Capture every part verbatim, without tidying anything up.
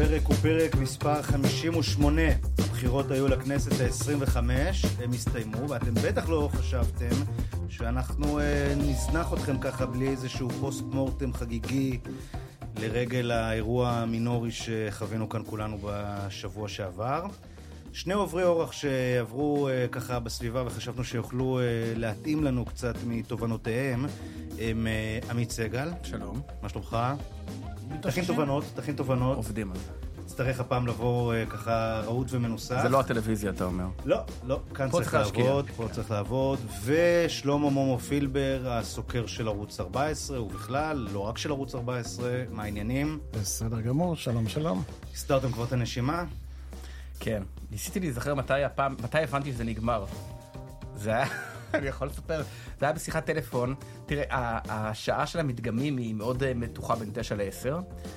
הפרק הוא פרק מספר חמישים ושמונה. הבחירות היו לכנסת ה-עשרים וחמש, הם הסתיימו, ואתם בטח לא חשבתם שאנחנו אה, נזנח אתכם ככה בלי איזשהו פוסט מורטם חגיגי לרגל האירוע המינורי שחווינו כאן כולנו בשבוע שעבר. שני עוברי אורח שעברו אה, ככה בסביבה וחשבנו שיוכלו אה, להתאים לנו קצת מתובנותיהם, הם אה, עמית סגל. שלום. מה שלומך? תכין תובנות, תכין תובנות. עובדים על זה. תצטרך הפעם לבוא ככה רעות ומנוסח. זה לא הטלוויזיה, אתה אומר. לא, לא, כאן צריך לעבוד, פה צריך לעבוד. ושלמה מומו פילבר, הסוקר של ערוץ ארבע עשרה, ובכלל, לא רק של ערוץ ארבע עשרה, מה העניינים? בסדר גמור, שלום שלום. הסתרתם כבר את הנשימה? כן, ניסיתי להיזכר מתי הפעם, מתי הבנתי שזה נגמר. זה היה, אני יכול לספר, זה היה בשיחת טלפון. תראה, השעה של המדגמים היא מאוד מתוחה בין תשע לעשר,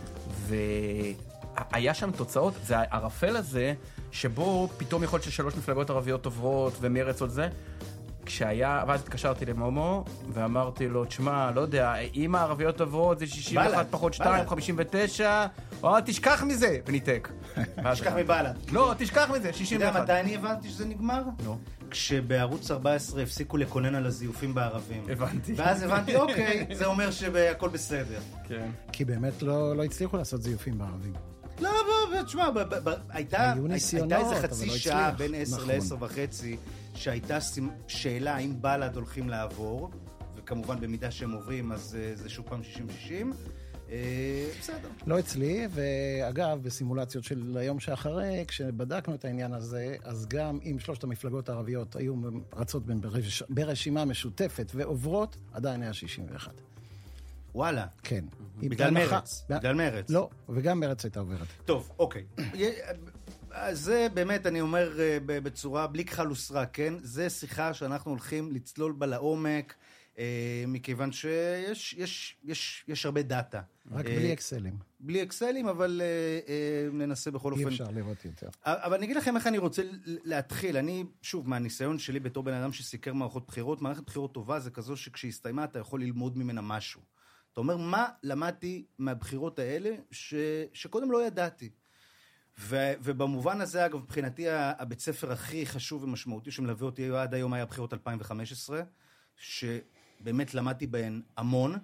והיה שם תוצאות, זה הערפל הזה, שבו פתאום יכול להיות ששלוש מפלגות ערביות עוברות ומרץ עוד זה, כשהיה, ואז התקשרתי למומו, ואמרתי לו, תשמע, לא יודע, אם הערביות עוברות זה שישים ואחת פחות שתיים, חמישים ותשע, או תשכח מזה, וניתק. תשכח מבעלה. לא, תשכח מזה, שישים ואחת. אתה יודע מתי אני הבנתי שזה נגמר? לא. כשבערוץ ארבע עשרה הפסיקו לקונן על הזיופים בערבים. הבנתי. ואז הבנתי, אוקיי, זה אומר שהכל בסדר. כן. כי באמת לא, לא הצליחו לעשות זיופים בערבים. לא, בוא, תשמע, הייתה איזה חצי שעה בין עשר לעשר וחצי, שהייתה שאלה האם בל"ד הולכים לעבור, וכמובן במידה שהם עוברים, אז זה שוב פעם שישים שישים. בסדר. לא אצלי, ואגב, בסימולציות של היום שאחרי, כשבדקנו את העניין הזה, אז גם אם שלושת המפלגות הערביות היו רצות בין ברש... ברשימה משותפת ועוברות, עדיין היה שישים ואחת. וואלה. כן. בגלל מרץ. בגלל מרץ. לא, וגם מרץ הייתה עוברת. טוב, אוקיי. זה באמת, אני אומר בצורה בלי כחל וסרק, כן? זה שיחה שאנחנו הולכים לצלול בה לעומק, מכיוון שיש יש, יש, יש הרבה דאטה. רק בלי אקסלים. בלי אקסלים, אבל ננסה בכל אופן. אי אפשר לראות יותר. אבל אני אגיד לכם איך אני רוצה להתחיל. אני, שוב, מהניסיון שלי בתור בן אדם שסיקר מערכות בחירות, מערכת בחירות טובה זה כזו שכשהסתיימה אתה יכול ללמוד ממנה משהו. אתה אומר, מה למדתי מהבחירות האלה ש, שקודם לא ידעתי? ו, ובמובן הזה, אגב, מבחינתי, הבית ספר הכי חשוב ומשמעותי שמלווה אותי עד היום היה הבחירות אלפיים וחמש עשרה, שבאמת למדתי בהן המון,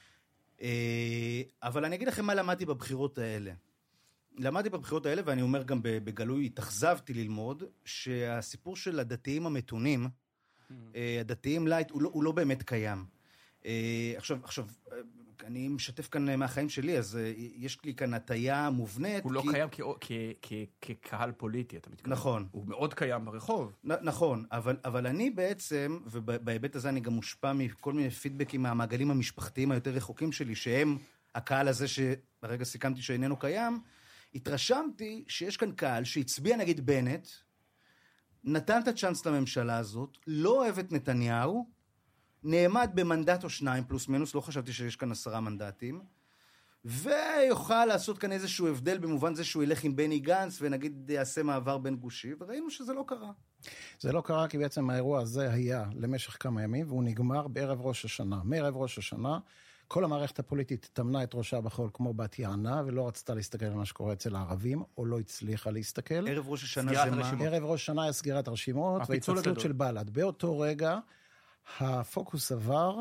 אבל אני אגיד לכם מה למדתי בבחירות האלה. למדתי בבחירות האלה, ואני אומר גם בגלוי, התאכזבתי ללמוד, שהסיפור של הדתיים המתונים, הדתיים לייט, הוא לא, הוא לא באמת קיים. עכשיו, עכשיו, אני משתף כאן מהחיים שלי, אז יש לי כאן הטיה מובנית. הוא לא קיים כקהל פוליטי, אתה מתכוון. נכון. הוא מאוד קיים ברחוב. נכון, אבל אני בעצם, ובהיבט הזה אני גם מושפע מכל מיני פידבקים מהמעגלים המשפחתיים היותר רחוקים שלי, שהם הקהל הזה שברגע סיכמתי שאיננו קיים, התרשמתי שיש כאן קהל שהצביע נגיד בנט, נתן את הצ'אנס לממשלה הזאת, לא אוהב את נתניהו, נעמד במנדט או שניים פלוס מינוס, לא חשבתי שיש כאן עשרה מנדטים, ויוכל לעשות כאן איזשהו הבדל במובן זה שהוא ילך עם בני גנץ, ונגיד יעשה מעבר בין גושי, וראינו שזה לא קרה. זה לא קרה כי בעצם האירוע הזה היה למשך כמה ימים, והוא נגמר בערב ראש השנה. מערב ראש השנה, כל המערכת הפוליטית תמנה את ראשה בחול כמו בת יענה, ולא רצתה להסתכל על מה שקורה אצל הערבים, או לא הצליחה להסתכל. ערב ראש השנה זה מה? ערב ראש השנה היה סגירת הרשימות, והתפצלות של בל"ד. באותו רגע, הפוקוס עבר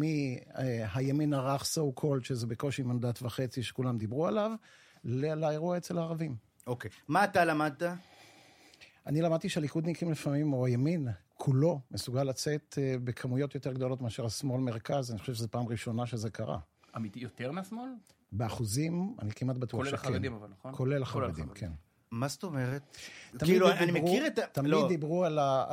מהימין הרך so called, שזה בקושי מנדט וחצי שכולם דיברו עליו, לאירוע אצל הערבים. אוקיי. מה אתה למדת? אני למדתי שהליכודניקים לפעמים, או הימין, כולו, מסוגל לצאת בכמויות יותר גדולות מאשר השמאל מרכז. אני חושב שזו פעם ראשונה שזה קרה. אמיתי יותר מהשמאל? באחוזים, אני כמעט בטוח שכן. כולל החרדים אבל, נכון? כולל החרדים, כן. מה זאת אומרת? כאילו, אני מכיר את... תמיד דיברו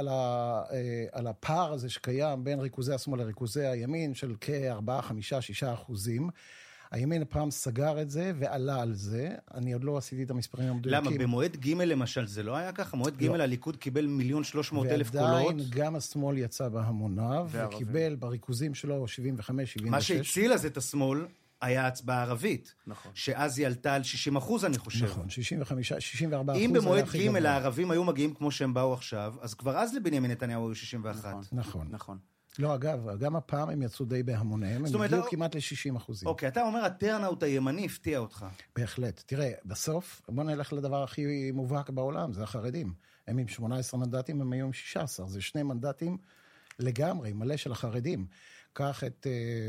על הפער הזה שקיים בין ריכוזי השמאל לריכוזי הימין, של כ-ארבעה, חמישה, שישה אחוזים. הימין הפעם סגר את זה ועלה על זה. אני עוד לא עשיתי את המספרים המדויקים. למה? במועד ג' למשל זה לא היה ככה? מועד ג' הליכוד קיבל מיליון שלוש מאות אלף קולות. ועדיין גם השמאל יצא בהמוניו, וקיבל בריכוזים שלו שבעים וחמש, שבעים ושש. מה שהציל אז את השמאל היה הצבעה ערבית. נכון. שאז היא עלתה על שישים אחוז, אני חושב. נכון, שישים וחמש, שישים וארבע אחוז. אם במועד ג' הערבים היו מגיעים כמו שהם באו עכשיו, אז כבר אז לבנימין נתניהו היו שישים ואחת. נכון. נכון. לא, אגב, גם הפעם הם יצאו די בהמוניהם, הם הגיעו כמעט ל-שישים אחוזים. אוקיי, אתה אומר, הטרנאוט הימני הפתיע אותך. בהחלט. תראה, בסוף, בוא נלך לדבר הכי מובהק בעולם, זה החרדים. הם עם שמונה עשרה מנדטים, הם היו עם שישה עשר. זה שני מנדטים לגמרי, מלא של החרדים. קח את...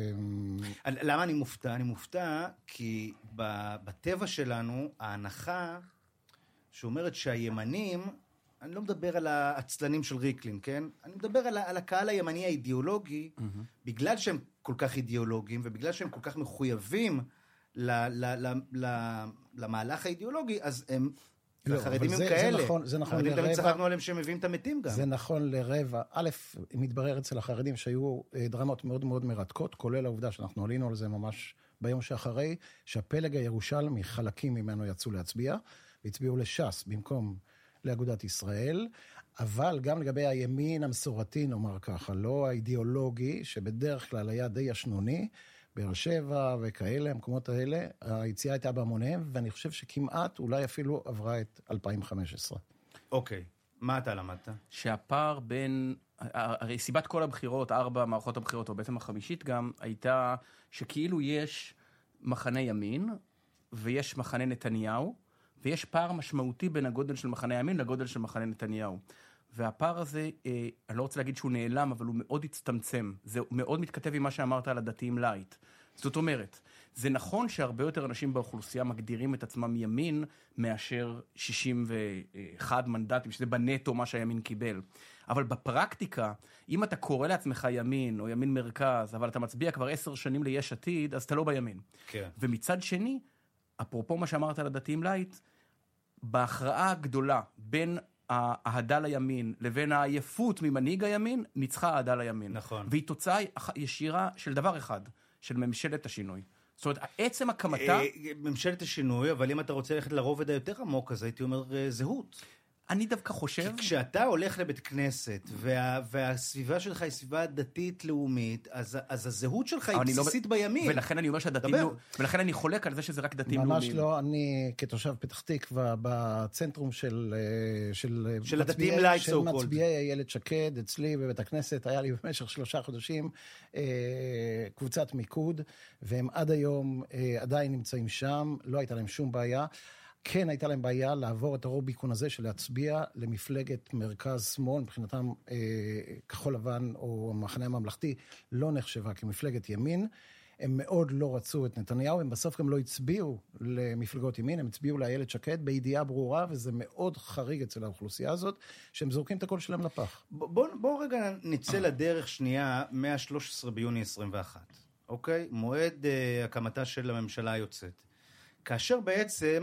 למה אני מופתע? אני מופתע כי בטבע שלנו, ההנחה שאומרת שהימנים, אני לא מדבר על העצלנים של ריקלין, כן? אני מדבר על, על הקהל הימני האידיאולוגי, mm-hmm. בגלל שהם כל כך אידיאולוגיים, ובגלל שהם כל כך מחויבים ל, ל, ל, ל, למהלך האידיאולוגי, אז הם... לא, החרדים הם זה, כאלה. זה נכון, זה נכון החרדים לרבע. תמיד צחקנו עליהם שהם מביאים את המתים גם. זה נכון לרבע. א', מתברר אצל החרדים שהיו דרמות מאוד מאוד מרתקות, כולל העובדה שאנחנו עלינו על זה ממש ביום שאחרי, שהפלג הירושלמי, חלקים ממנו יצאו להצביע, והצביעו לש"ס במקום לאגודת ישראל, אבל גם לגבי הימין המסורתי, נאמר ככה, לא האידיאולוגי, שבדרך כלל היה די ישנוני, באר שבע וכאלה, המקומות האלה, היציאה הייתה בהמוניהם, ואני חושב שכמעט אולי אפילו עברה את אלפיים וחמש עשרה. אוקיי, מה אתה למדת? שהפער בין, הרי סיבת כל הבחירות, ארבע מערכות הבחירות, או בעצם החמישית גם, הייתה שכאילו יש מחנה ימין, ויש מחנה נתניהו, ויש פער משמעותי בין הגודל של מחנה ימין לגודל של מחנה נתניהו. והפער הזה, אה, אני לא רוצה להגיד שהוא נעלם, אבל הוא מאוד הצטמצם. זה מאוד מתכתב עם מה שאמרת על הדתיים לייט. זאת אומרת, זה נכון שהרבה יותר אנשים באוכלוסייה מגדירים את עצמם ימין, מאשר שישים ואחד מנדטים, שזה בנטו מה שהימין קיבל. אבל בפרקטיקה, אם אתה קורא לעצמך ימין, או ימין מרכז, אבל אתה מצביע כבר עשר שנים ליש עתיד, אז אתה לא בימין. כן. ומצד שני, אפרופו מה שאמרת על הדתיים לייט, בהכרעה הגדולה בין האהדה לימין לבין העייפות ממנהיג הימין, ניצחה האהדה לימין. נכון. והיא תוצאה ישירה של דבר אחד, של ממשלת השינוי. זאת אומרת, עצם הקמתה... ממשלת השינוי, אבל אם אתה רוצה ללכת לרובד היותר עמוק, אז הייתי אומר זהות. אני דווקא חושב... כי כשאתה הולך לבית כנסת, וה, והסביבה שלך היא סביבה דתית-לאומית, אז, אז הזהות שלך היא בסיסית לא... בימין. ולכן אני אומר שהדתים... לא... ולכן אני חולק על זה שזה רק דתים לאומיים. ממש לא, אני כתושב פתח תקווה, בצנטרום של... של, של הדתיים לייט, של מצביעי איילת שקד, אצלי בבית הכנסת, היה לי במשך שלושה חודשים אה, קבוצת מיקוד, והם עד היום אה, עדיין נמצאים שם, לא הייתה להם שום בעיה. כן הייתה להם בעיה לעבור את הרוביקון הזה של להצביע למפלגת מרכז-שמאל, מבחינתם אה, כחול לבן או המחנה הממלכתי לא נחשבה כמפלגת ימין, הם מאוד לא רצו את נתניהו, הם בסוף גם לא הצביעו למפלגות ימין, הם הצביעו לאיילת שקד בידיעה ברורה, וזה מאוד חריג אצל האוכלוסייה הזאת, שהם זורקים את הקול שלהם לפח. בואו בוא רגע נצא לדרך שנייה, מה-שלושה עשר ביוני עשרים ואחת, אוקיי? מועד אה, הקמתה של הממשלה היוצאת. כאשר בעצם...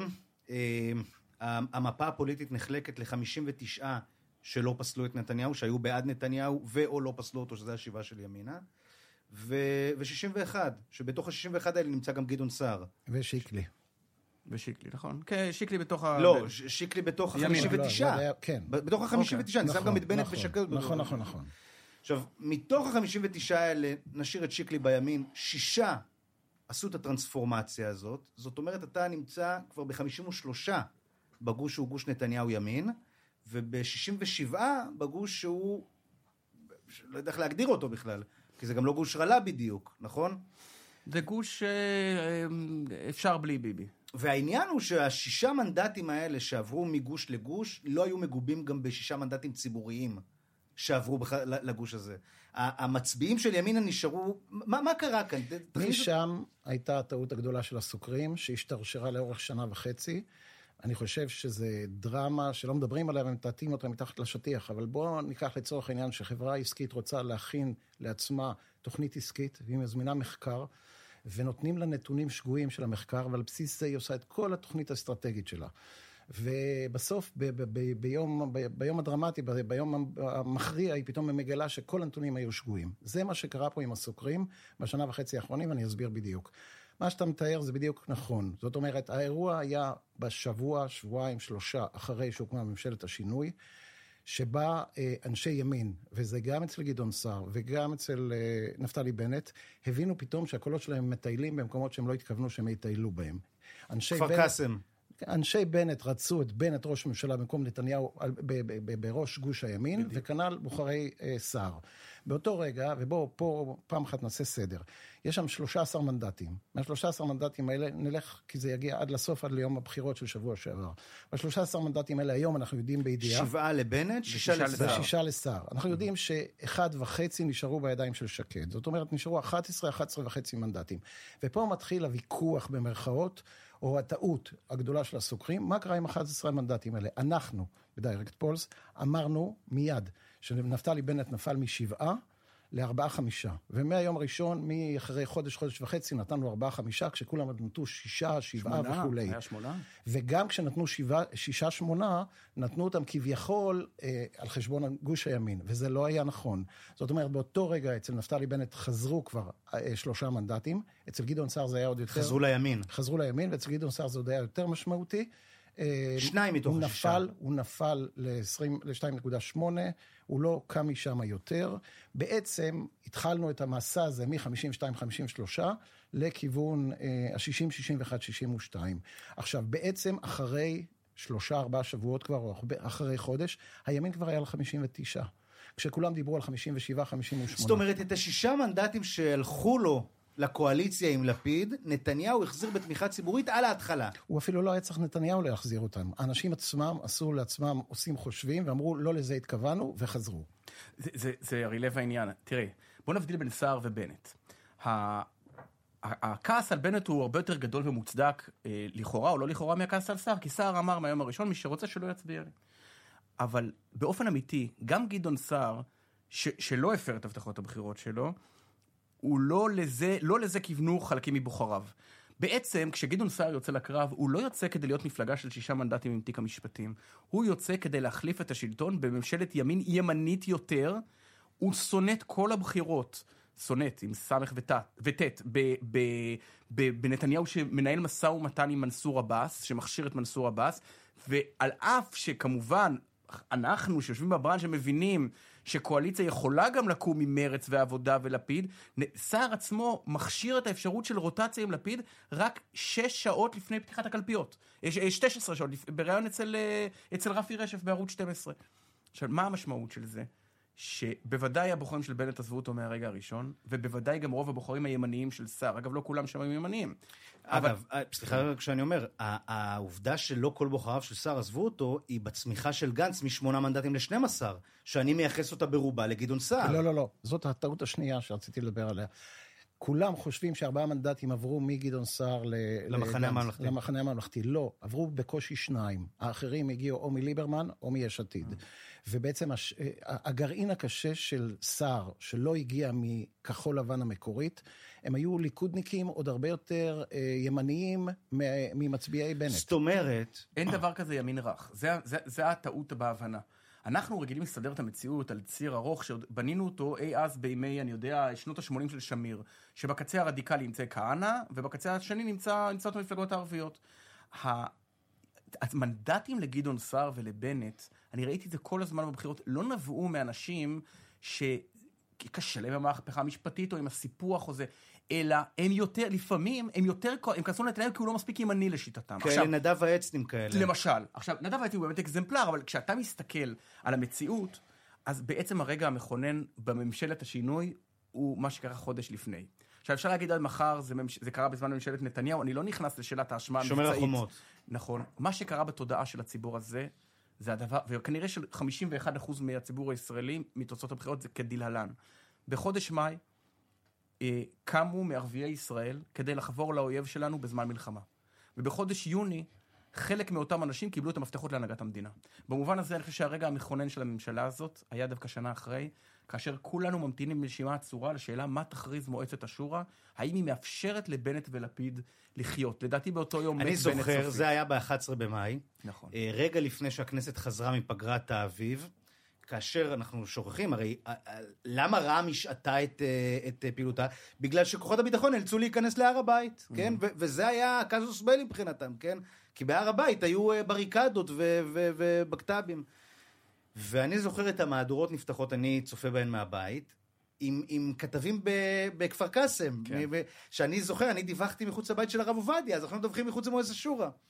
המפה הפוליטית נחלקת ל-חמישים ותשע שלא פסלו את נתניהו, שהיו בעד נתניהו ואו לא פסלו אותו, שזה השיבה של ימינה, ו-שישים ואחת, שבתוך ה-שישים ואחת האלה נמצא גם גדעון סער. ושיקלי. ושיקלי, נכון. כן, שיקלי בתוך ה... לא, שיקלי בתוך ה-חמישים ותשע. כן. בתוך ה-חמישים ותשע, אני שם גם את בנט ושקד. נכון, נכון, נכון. עכשיו, מתוך ה-חמישים ותשע האלה, נשאיר את שיקלי בימין, שישה עשו את הטרנספורמציה הזאת, זאת אומרת, אתה נמצא כבר ב-חמישים ושלוש בגוש שהוא גוש נתניהו ימין, וב-שישים ושבע בגוש שהוא, לא יודע איך להגדיר אותו בכלל, כי זה גם לא גוש רלה בדיוק, נכון? זה גוש אפשר בלי ביבי. והעניין הוא שהשישה מנדטים האלה שעברו מגוש לגוש, לא היו מגובים גם בשישה מנדטים ציבוריים שעברו לגוש הזה. המצביעים של ימינה נשארו, מה, מה קרה כאן? משם הייתה הטעות הגדולה של הסוקרים, שהשתרשרה לאורך שנה וחצי. אני חושב שזה דרמה שלא מדברים עליה, ומתעתים אותה מתחת לשטיח, אבל בואו ניקח לצורך העניין שחברה עסקית רוצה להכין לעצמה תוכנית עסקית, והיא מזמינה מחקר, ונותנים לה נתונים שגויים של המחקר, ועל בסיס זה היא עושה את כל התוכנית האסטרטגית שלה. ובסוף, ב- ב- ב- ביום, ב- ביום הדרמטי, ב- ביום המכריע, היא פתאום מגלה שכל הנתונים היו שגויים. זה מה שקרה פה עם הסוקרים בשנה וחצי האחרונים, ואני אסביר בדיוק. מה שאתה מתאר זה בדיוק נכון. זאת אומרת, האירוע היה בשבוע, שבועיים, שלושה, אחרי שהוקמה ממשלת השינוי, שבה אה, אנשי ימין, וזה גם אצל גדעון סער, וגם אצל אה, נפתלי בנט, הבינו פתאום שהקולות שלהם מטיילים במקומות שהם לא התכוונו שהם יטיילו בהם. כפר קאסם. אנשי בנט רצו את בנט ראש ממשלה במקום נתניהו בראש גוש הימין, וכנ"ל בוחרי שר. באותו רגע, ובואו פה פעם אחת נעשה סדר, יש שם שלושה עשר מנדטים. מה-שלושה עשר מנדטים האלה נלך, כי זה יגיע עד לסוף, עד ליום הבחירות של שבוע שעבר. ב-שלושה עשר מנדטים האלה היום אנחנו יודעים בידיעה. שבעה לבנט, שישה לשר. שישה לשר. אנחנו יודעים שאחד וחצי נשארו בידיים של שקד. זאת אומרת, נשארו אחת עשרה, אחת עשרה וחצי מנדטים. ופה מתחיל הוויכוח במרכאות, או הטעות הגדולה של הסוקרים, מה קרה עם אחד עשר מנדטים האלה? אנחנו, בדיירקט פולס, אמרנו מיד, שנפתלי בנט נפל משבעה, לארבעה חמישה. ומהיום הראשון, מאחרי חודש, חודש וחצי, נתנו ארבעה חמישה, כשכולם נתנו שישה, שבעה וכו'. היה שמונה. וגם כשנתנו שבעה, שישה, שמונה, נתנו אותם כביכול אה, על חשבון גוש הימין, וזה לא היה נכון. זאת אומרת, באותו רגע, אצל נפתלי בנט חזרו כבר אה, שלושה מנדטים, אצל גדעון סער זה היה עוד יותר... חזרו לימין. חזרו לימין, ואצל גדעון סער זה עוד היה יותר משמעותי. שניים מתוך השישה. הוא נפל ל-שתיים נקודה שמונה, הוא לא קם משם יותר. בעצם התחלנו את המסע הזה מ-חמישים ושתיים חמישים ושלוש לכיוון ה-שישים, שישים ואחת, שישים ושתיים. עכשיו, בעצם אחרי שלושה, ארבעה שבועות כבר, או אחרי חודש, הימין כבר היה על חמישים ותשע. כשכולם דיברו על חמישים ושבע, חמישים ושמונה. זאת אומרת, את השישה מנדטים שהלכו לו, לקואליציה עם לפיד, נתניהו החזיר בתמיכה ציבורית על ההתחלה. הוא אפילו לא היה צריך נתניהו להחזיר אותם. האנשים עצמם עשו לעצמם, עושים חושבים, ואמרו, לא לזה התכוונו, וחזרו. זה, זה, זה הרי לב העניין. תראה, בוא נבדיל בין סער ובנט. הכעס על בנט הוא הרבה יותר גדול ומוצדק, לכאורה או לא לכאורה, מהכעס על סער, כי סער אמר מהיום הראשון, מי שרוצה שלא יצביע לי. אבל באופן אמיתי, גם גדעון סער, ש, שלא הפר את הבטחות הבחירות שלו, הוא לא לזה, לא לזה כיוונו חלקים מבוחריו. בעצם, כשגדעון סער יוצא לקרב, הוא לא יוצא כדי להיות מפלגה של שישה מנדטים עם תיק המשפטים. הוא יוצא כדי להחליף את השלטון בממשלת ימין ימנית יותר. הוא שונאת כל הבחירות, שונאת עם סמך ותת, בנתניהו שמנהל מסע ומתן עם מנסור עבאס, שמכשיר את מנסור עבאס, ועל אף שכמובן, אנחנו שיושבים בברנץ' שמבינים שקואליציה יכולה גם לקום ממרץ ועבודה ולפיד, סער עצמו מכשיר את האפשרות של רוטציה עם לפיד רק שש שעות לפני פתיחת הקלפיות. שתים עשרה שעות, בראיון אצל, אצל רפי רשף בערוץ שתים עשרה. עכשיו, מה המשמעות של זה? שבוודאי הבוחרים של בנט עזבו אותו מהרגע הראשון, ובוודאי גם רוב הבוחרים הימניים של סער. אגב, לא כולם שם ימניים. אגב, אבל... סליחה כשאני אומר, העובדה שלא כל בוחריו של סער עזבו אותו, היא בצמיחה של גנץ משמונה מנדטים ל-שנים עשר, שאני מייחס אותה ברובה לגדעון סער. לא, לא, לא. זאת הטעות השנייה שרציתי לדבר עליה. כולם חושבים שארבעה מנדטים עברו מגדעון סער למחנה הממלכתי. למחנה הממלכתי. לא, עברו בקושי שניים. האחרים הגיעו או מליברמן או מיש עתיד. ובעצם הש... הגרעין הקשה של סער, שלא הגיע מכחול לבן המקורית, הם היו ליכודניקים עוד הרבה יותר אה, ימניים ממצביעי בנט. זאת אומרת... אין דבר כזה ימין רך. זה, זה, זה הטעות בהבנה. אנחנו רגילים לסדר את המציאות על ציר ארוך, שבנינו אותו אי אז בימי, אני יודע, שנות ה-שמונים של שמיר, שבקצה הרדיקלי נמצא כהנא, ובקצה השני נמצא, נמצא אותו מפלגות הערביות. המנדטים לגדעון סער ולבנט, אני ראיתי את זה כל הזמן בבחירות, לא נבעו מאנשים שקשה להם המהפכה המשפטית, או עם הסיפוח או זה, אלא הם יותר, לפעמים, הם יותר, הם כנסו לנתניהו כי הוא לא מספיק ימני לשיטתם. כאלה נדב העצנים כאלה. למשל. עכשיו, נדב העצנים הוא באמת אקזמפלר, אבל כשאתה מסתכל על המציאות, אז בעצם הרגע המכונן בממשלת השינוי, הוא מה שקרה חודש לפני. עכשיו, אפשר להגיד עד מחר, זה, ממש... זה קרה בזמן ממשלת נתניהו, אני לא נכנס לשאלת האשמה המבצעית. שומר החומות. נכון. מה שקרה בתודעה של הציבור הזה, זה הדבר, וכנראה של חמישים ואחד אחוז מהציבור הישראלי, מתוצאות הבחירות, זה כדלהלן. בחודש מאי, קמו מערביי ישראל כדי לחבור לאויב שלנו בזמן מלחמה. ובחודש יוני, חלק מאותם אנשים קיבלו את המפתחות להנהגת המדינה. במובן הזה, אני חושב שהרגע המכונן של הממשלה הזאת היה דווקא שנה אחרי, כאשר כולנו ממתינים בנשימה עצורה לשאלה מה תכריז מועצת השורא, האם היא מאפשרת לבנט ולפיד לחיות. לדעתי באותו יום... אני זוכר, זה היה ב-אחד עשר במאי. נכון. רגע לפני שהכנסת חזרה מפגרת האביב, כאשר אנחנו שוכחים, הרי למה רע"מ השעתה את, את פעילותה? בגלל שכוחות הביטחון נאלצו להיכנס להר הבית, כן? ו- וזה היה קזוס בלי מבחינתם, כן? כי בהר הבית היו בריקדות ו- ו- ובקטבים. ואני זוכר את המהדורות נפתחות, אני צופה בהן מהבית, עם, עם כתבים ב- בכפר קסם, כן. שאני זוכר, אני דיווחתי מחוץ לבית של הרב עובדיה, אז אנחנו מדווחים מחוץ למועצת השורא.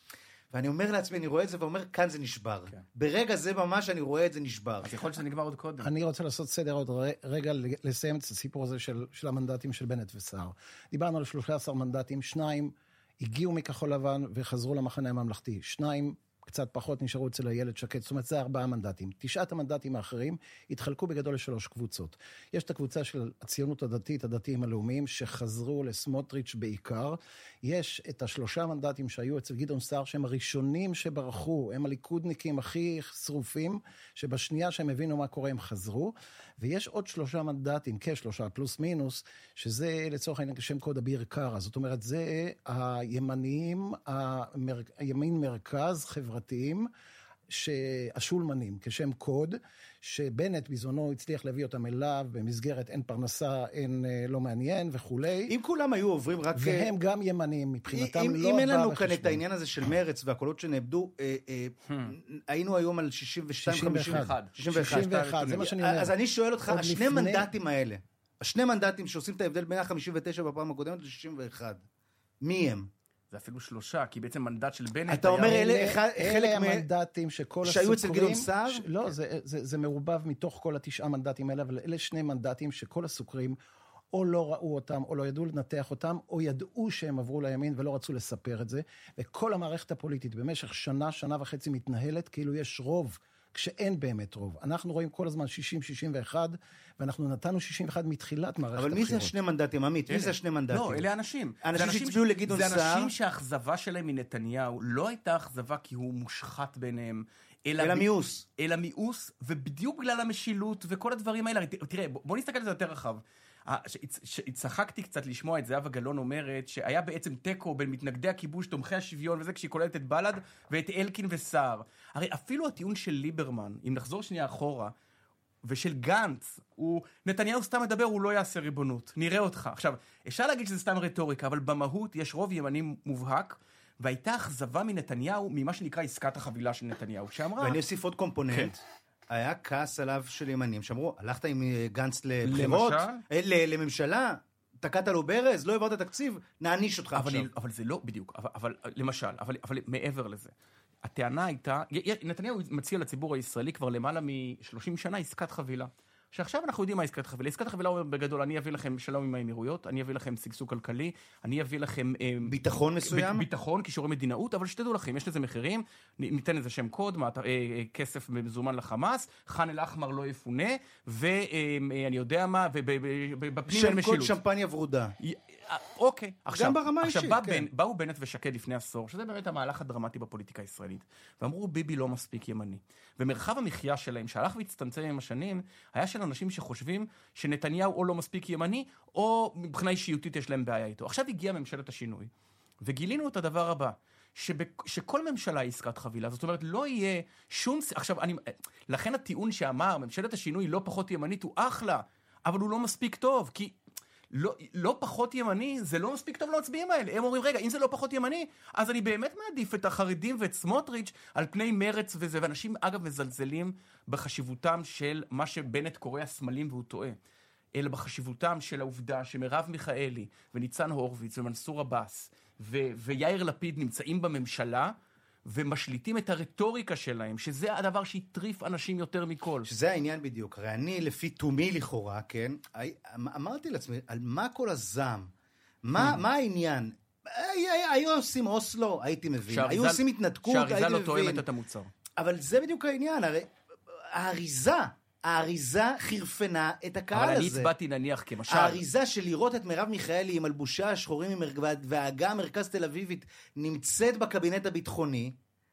ואני אומר לעצמי, אני רואה את זה ואומר, כאן זה נשבר. כן. ברגע זה ממש אני רואה את זה נשבר. אז יכול להיות שזה נגמר עוד קודם. אני רוצה לעשות סדר עוד רגע, לסיים את הסיפור הזה של, של המנדטים של בנט וסער. דיברנו על שלושה עשר מנדטים, שניים הגיעו מכחול לבן וחזרו למחנה הממלכתי. שניים קצת פחות נשארו אצל הילד שקט, זאת אומרת זה ארבעה מנדטים. תשעת המנדטים האחרים התחלקו בגדול לשלוש קבוצות. יש את הקבוצה של הציונות הדתית, הדתיים הלאומיים, שחזרו לסמוטריץ' בעיקר. יש את השלושה מנדטים שהיו אצל גדעון סער, שהם הראשונים שברחו, הם הליכודניקים הכי שרופים, שבשנייה שהם הבינו מה קורה הם חזרו. ויש עוד שלושה מנדטים, כשלושה פלוס מינוס, שזה לצורך העניין כשם קוד אביר קארה. זאת אומרת, זה הימניים, המר... הימין מרכז חברתיים, שהשולמנים, כשם קוד, שבנט בזמנו הצליח להביא אותם אליו, במסגרת אין פרנסה, אין לא מעניין וכולי. אם כולם היו עוברים רק... והם גם ימנים, מבחינתם אם, לא... אם אין לנו כאן את העניין הזה של מרץ והקולות שנאבדו, אה, אה, hmm. היינו היום על שישים ושתיים חמישים ואחת. שישים ואחת, זה מה שאני אומר. אז אני שואל אותך, השני לפני... מנדטים האלה, השני מנדטים שעושים את ההבדל בין ה-חמישים ותשע בפעם הקודמת ל-שישים ואחת, מי הם? זה אפילו שלושה, כי בעצם מנדט של בנט... אתה אומר, אלה המנדטים שכל הסוקרים... שהיו אצל גדעון סער? לא, זה מעורבב מתוך כל התשעה מנדטים האלה, אבל אלה שני מנדטים שכל הסוקרים או לא ראו אותם, או לא ידעו לנתח אותם, או ידעו שהם עברו לימין ולא רצו לספר את זה. וכל המערכת הפוליטית במשך שנה, שנה וחצי מתנהלת, כאילו יש רוב, כשאין באמת רוב. אנחנו רואים כל הזמן שישים שישים ואחת, ואנחנו נתנו שישים ואחת מתחילת מערכת הבחירות. אבל מי זה השני מנדטים, עמית? מי זה השני מנדטים? לא, אלה אנשים. אנשים שהצביעו לגדעון סער. זה אנשים שהאכזבה שלהם מנתניהו לא הייתה אכזבה כי הוא מושחת ביניהם, אלא מיאוס. אלא מיאוס, ובדיוק בגלל המשילות וכל הדברים האלה. תראה, בוא נסתכל על זה יותר רחב. הצחקתי קצת לשמוע את זהבה גלאון אומרת שהיה בעצם טקו בין מתנגדי הכיבוש, תומכי השוויון וזה, כשהיא כוללת את בל"ד ואת אלקין וסער. הרי אפילו הטיעון של ליברמן, אם נחזור שנייה אחורה, ושל גנץ, הוא, נתניהו סתם מדבר, הוא לא יעשה ריבונות. נראה אותך. עכשיו, אפשר להגיד שזה סתם רטוריקה, אבל במהות יש רוב ימני מובהק, והייתה אכזבה מנתניהו, ממה שנקרא עסקת החבילה של נתניהו, שאמרה... ואני אוסיף עוד קומפוננט. כן. היה כעס עליו של ימנים, שאמרו, הלכת עם גנץ לבחירות, לממשלה, תקעת לו ברז, לא העברת תקציב, נעניש אותך אבל עכשיו. אני, אבל זה לא בדיוק, אבל, אבל למשל, אבל, אבל מעבר לזה, הטענה הייתה, נתניהו מציע לציבור הישראלי כבר למעלה מ-שלושים שנה עסקת חבילה. שעכשיו אנחנו יודעים מה עסקת חבילה. עסקת חבילה אומר בגדול, אני אביא לכם שלום עם האמירויות, אני אביא לכם סגסוג כלכלי, אני אביא לכם... ביטחון מסוים? ביטחון, קישורי מדינאות, אבל שתדעו לכם, יש לזה מחירים, ניתן איזה שם קוד, כסף מזומן לחמאס, חן אל אחמר לא יפונה, ואני יודע מה, ובפנים אין משילות. שם קוד שמפניה ורודה. אוקיי. גם ברמה אישית, כן. באו בנט ושקד לפני עשור, שזה באמת המהלך הדרמטי בפוליטיקה הישראלית, ואמרו, ביבי לא מספיק ימני. ומרחב המחיה שלהם, שהלך והצטמצם עם השנים, היה של אנשים שחושבים שנתניהו או לא מספיק ימני, או מבחינה אישיותית יש להם בעיה איתו. עכשיו הגיעה ממשלת השינוי, וגילינו את הדבר הבא, שבק... שכל ממשלה היא עסקת חבילה, זאת אומרת, לא יהיה שום... עכשיו, אני... לכן הטיעון שאמר, ממשלת השינוי לא פחות ימנית, הוא אחלה, אבל הוא לא מספיק טוב, כי... לא, לא פחות ימני, זה לא מספיק טוב למצביעים האלה. הם אומרים, רגע, אם זה לא פחות ימני, אז אני באמת מעדיף את החרדים ואת סמוטריץ' על פני מרץ וזה. ואנשים, אגב, מזלזלים בחשיבותם של מה שבנט קורא הסמלים והוא טועה. אלא בחשיבותם של העובדה שמרב מיכאלי וניצן הורוביץ ומנסור עבאס ו- ויאיר לפיד נמצאים בממשלה, ומשליטים את הרטוריקה שלהם, שזה הדבר שיטריף אנשים יותר מכל. שזה העניין בדיוק. הרי אני, לפי תומי לכאורה, כן, אמרתי לעצמי, על מה כל הזעם? מה, מה העניין? היו עושים אוסלו, הייתי מבין. היו עושים התנתקות, הייתי מבין. שהאריזה לא תואמת את המוצר. אבל זה בדיוק העניין. הרי האריזה, האריזה חירפנה את הקהל הזה. אבל אני הצבעתי נניח כמשל. האריזה של לראות את מרב מיכאלי עם אלבושה השחורים וההגה המרכז תל אביבית נמצאת בקבינט הביטחוני,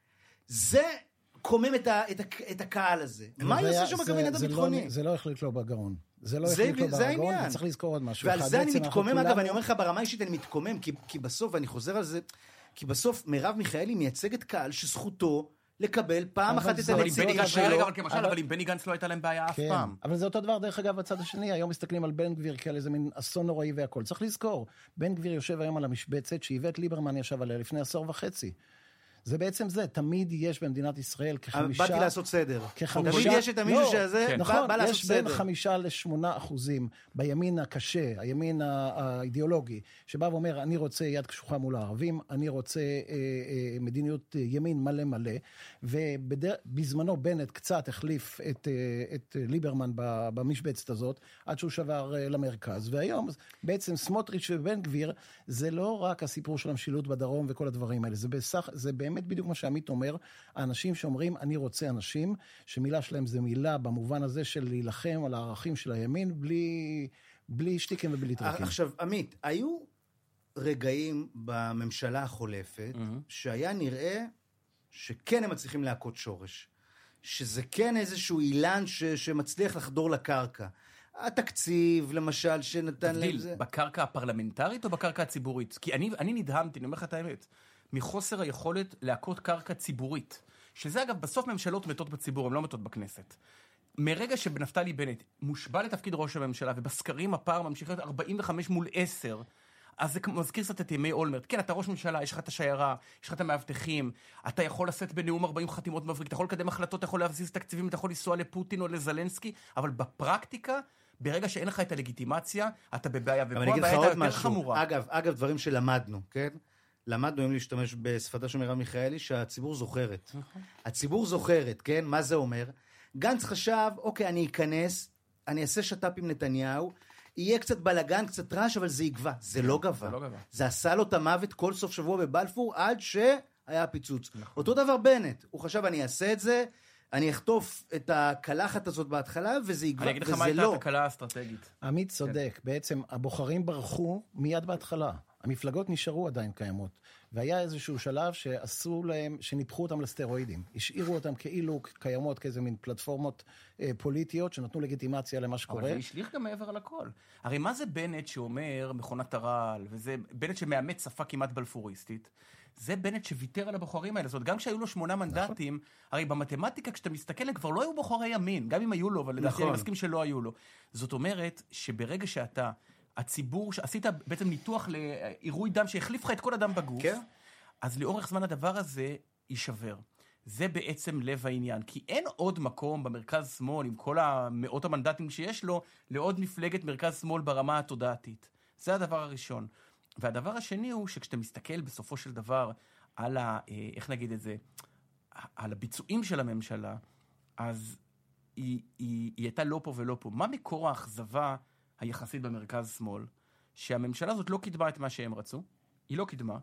זה קומם את, ה, את, ה, את הקהל הזה. מה יעשה שם בקבינט הביטחוני? לא, זה לא החליט לו בגרון. זה לא החליט לו בגרון, וצריך לזכור עוד משהו. ועל זה אני מתקומם, אגב, אני אומר לך ברמה אישית, אני מתקומם, כי, כי בסוף, ואני חוזר על זה, כי בסוף מרב מיכאלי מייצגת קהל שזכותו לקבל פעם אחת את הנציגים שלו. אבל עם בני גנץ לא הייתה להם בעיה אף פעם. אבל זה אותו דבר, דרך אגב, בצד השני, היום מסתכלים על בן גביר כאל איזה מין אסון נוראי והכל. צריך לזכור, בן גביר יושב היום על המשבצת, שאיווט ליברמן ישב עליה לפני עשור וחצי. זה בעצם זה, תמיד יש במדינת ישראל כחמישה... באתי לעשות סדר. כחמישה... תמיד יש את המישהו שזה כן. נכון, בא לעשות סדר. יש בין חמישה לשמונה אחוזים בימין הקשה, הימין האידיאולוגי, שבא ואומר, אני רוצה יד קשוחה מול הערבים, אני רוצה אה, אה, מדיניות ימין מלא מלא, ובזמנו בנט קצת החליף את, אה, את ליברמן במשבצת הזאת, עד שהוא שבר אה, למרכז, והיום בעצם סמוטריץ' ובן גביר, זה לא רק הסיפור של המשילות בדרום וכל הדברים האלה, זה, בסך, זה באמת בדיוק מה שעמית אומר, האנשים שאומרים, אני רוצה אנשים, שמילה שלהם זה מילה במובן הזה של להילחם על הערכים של הימין, בלי, בלי שטיקים ובלי טרקים. עכשיו, עמית, היו רגעים בממשלה החולפת, mm-hmm. שהיה נראה שכן הם מצליחים להכות שורש, שזה כן איזשהו אילן ש, שמצליח לחדור לקרקע. התקציב, למשל, שנתן להם זה... בקרקע הפרלמנטרית או בקרקע הציבורית? כי אני, אני נדהמתי, אני אומר לך את האמת, מחוסר היכולת להכות קרקע ציבורית. שזה אגב, בסוף ממשלות מתות בציבור, הן לא מתות בכנסת. מרגע שבנפתלי בנט מושבע לתפקיד ראש הממשלה, ובסקרים הפער ממשיך להיות ארבעים וחמש מול עשר, אז זה מזכיר קצת את ימי אולמרט. כן, אתה ראש ממשלה, יש לך את השיירה, יש לך את המאבטחים, אתה יכול לשאת בנאום ארבעים חתימות מבריק, אתה יכול לקדם החלטות, אתה יכול להבסיס תקציבים, אתה יכול לנסוע לפוטין או לזלנסקי, אבל בפרקטיקה, ברגע שאין לך את הלגיטימציה, אתה בבעיה, ופה הבעיה הייתה יותר חמורה. אגב, אגב, דברים שלמדנו, כן? למדנו היום להשתמש בשפתה של מרב מיכאלי, שהציבור זוכרת. הציבור זוכרת, כן? מה זה אומר? גנץ חשב, אוקיי, אני אכנס, אני אעשה שטאפ עם נתניהו, יהיה קצת בלגן, קצת רעש, אבל זה יגבה. זה לא גבה. זה עשה לו את המוות כל סוף שבוע בבלפור, עד שהיה פיצוץ. אותו דבר בנט. הוא חשב, אני אעשה את זה, אני אחטוף את הקלחת הזאת בהתחלה, וזה יגבה, וזה לא. אני אגיד לך מה הייתה התקלה האסטרטגית. עמית צודק. בעצם הבוחרים ברחו מיד בהתחלה. המפלגות נשארו עדיין קיימות. והיה איזשהו שלב שעשו להם, שניפחו אותם לסטרואידים. השאירו אותם כאילו קיימות כאיזה מין פלטפורמות אה, פוליטיות, שנתנו לגיטימציה למה שקורה. אבל זה השליך גם מעבר על הכל. הרי מה זה בנט שאומר מכונת הרעל, וזה בנט שמאמץ שפה כמעט בלפוריסטית, זה בנט שוויתר על הבוחרים האלה. זאת אומרת, גם כשהיו לו שמונה מנדטים, הרי במתמטיקה, כשאתה מסתכל, הם כבר לא היו בוחרי ימין, גם אם היו לו, אבל לדעתי אני מסכים שלא היו לו. זאת אומרת, שברגע שאתה, הציבור, עשית בעצם ניתוח לעירוי דם שהחליף לך את כל אדם בגוף, כן? אז לאורך זמן הדבר הזה יישבר. זה בעצם לב העניין, כי אין עוד מקום במרכז שמאל, עם כל המאות המנדטים שיש לו, לעוד מפלגת מרכז שמאל ברמה התודעתית. זה הדבר הראשון. והדבר השני הוא שכשאתה מסתכל בסופו של דבר על ה, איך נגיד את זה, על הביצועים של הממשלה, אז היא, היא, היא הייתה לא פה ולא פה. מה מקור האכזבה היחסית במרכז שמאל? שהממשלה הזאת לא קידמה את מה שהם רצו, היא לא קידמה,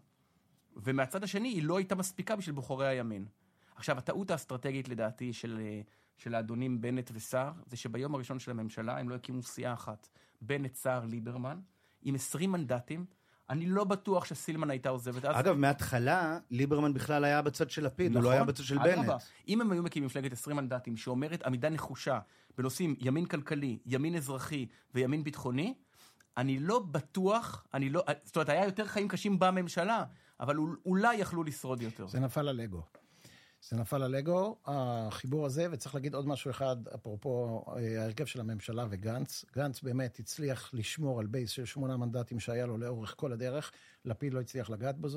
ומהצד השני היא לא הייתה מספיקה בשביל בוחרי הימין. עכשיו, הטעות האסטרטגית לדעתי של, של האדונים בנט וסער, זה שביום הראשון של הממשלה הם לא הקימו סיעה אחת. בנט, סער, ליברמן, עם עשרים מנדטים, אני לא בטוח שסילמן הייתה עוזבת. אגב, מההתחלה, ליברמן בכלל היה בצד של לפיד, הוא לא היה בצד של בנט. אם הם היו מקימים מפלגת עשרים מנדטים, שאומרת עמידה נחושה, בנושאים ימין כלכלי, ימין אזרחי וימין ביטחוני, אני לא בטוח, אני לא, זאת אומרת, היה יותר חיים קשים בממשלה, אבל אולי יכלו לשרוד יותר. זה נפל על אגו. זה נפל על אגו, החיבור הזה, וצריך להגיד עוד משהו אחד, אפרופו ההרכב של הממשלה וגנץ. גנץ באמת הצליח לשמור על בייס של שמונה מנדטים שהיה לו לאורך כל הדרך, לפיד לא הצליח לגעת בזה.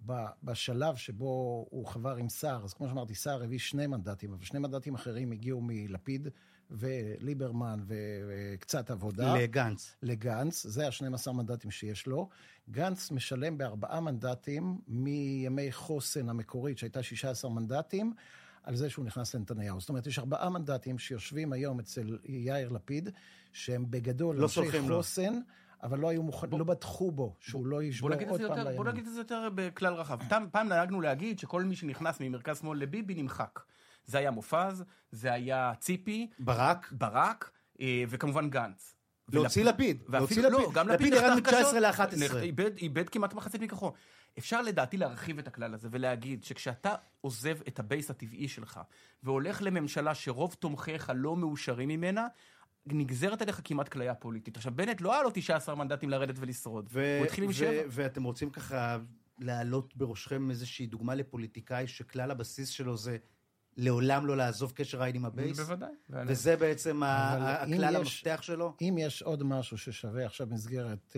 בשלב שבו הוא חבר עם סער, אז כמו שאמרתי, סער הביא שני מנדטים, אבל שני מנדטים אחרים הגיעו מלפיד וליברמן וקצת עבודה. לגנץ. לגנץ, זה ה-שנים עשר מנדטים שיש לו. גנץ משלם בארבעה מנדטים מימי חוסן המקורית, שהייתה שישה עשר מנדטים, על זה שהוא נכנס לנתניהו. זאת אומרת, יש ארבעה מנדטים שיושבים היום אצל יאיר לפיד, שהם בגדול לא אנשי חוסן, לו. אבל לא היו מוכנים, לא בטחו בו, שהוא לא ישבור עוד פעם לימין. בוא נגיד את זה יותר בכלל רחב. פעם נהגנו להגיד שכל מי שנכנס ממרכז שמאל לביבי נמחק. זה היה מופז, זה היה ציפי, ברק, ברק, וכמובן גנץ. להוציא לפיד, להוציא לפיד. לא, גם לפיד ירד מ-תשע עשרה ל-אחת עשרה. איבד כמעט מחצית מכוחו. אפשר לדעתי להרחיב את הכלל הזה ולהגיד שכשאתה עוזב את הבייס הטבעי שלך, והולך לממשלה שרוב תומכיך לא מאושרים ממנה, נגזרת עליך כמעט כליה פוליטית. עכשיו, בנט לא היה לו תשעה עשר מנדטים לרדת ולשרוד. הוא התחיל עם שבע. ואתם רוצים ככה להעלות בראשכם איזושהי דוגמה לפוליטיקאי שכלל הבסיס שלו זה לעולם לא לעזוב קשר עין עם הבייס. בוודאי. וזה בעצם הכלל המפתח שלו. אם יש עוד משהו ששווה עכשיו במסגרת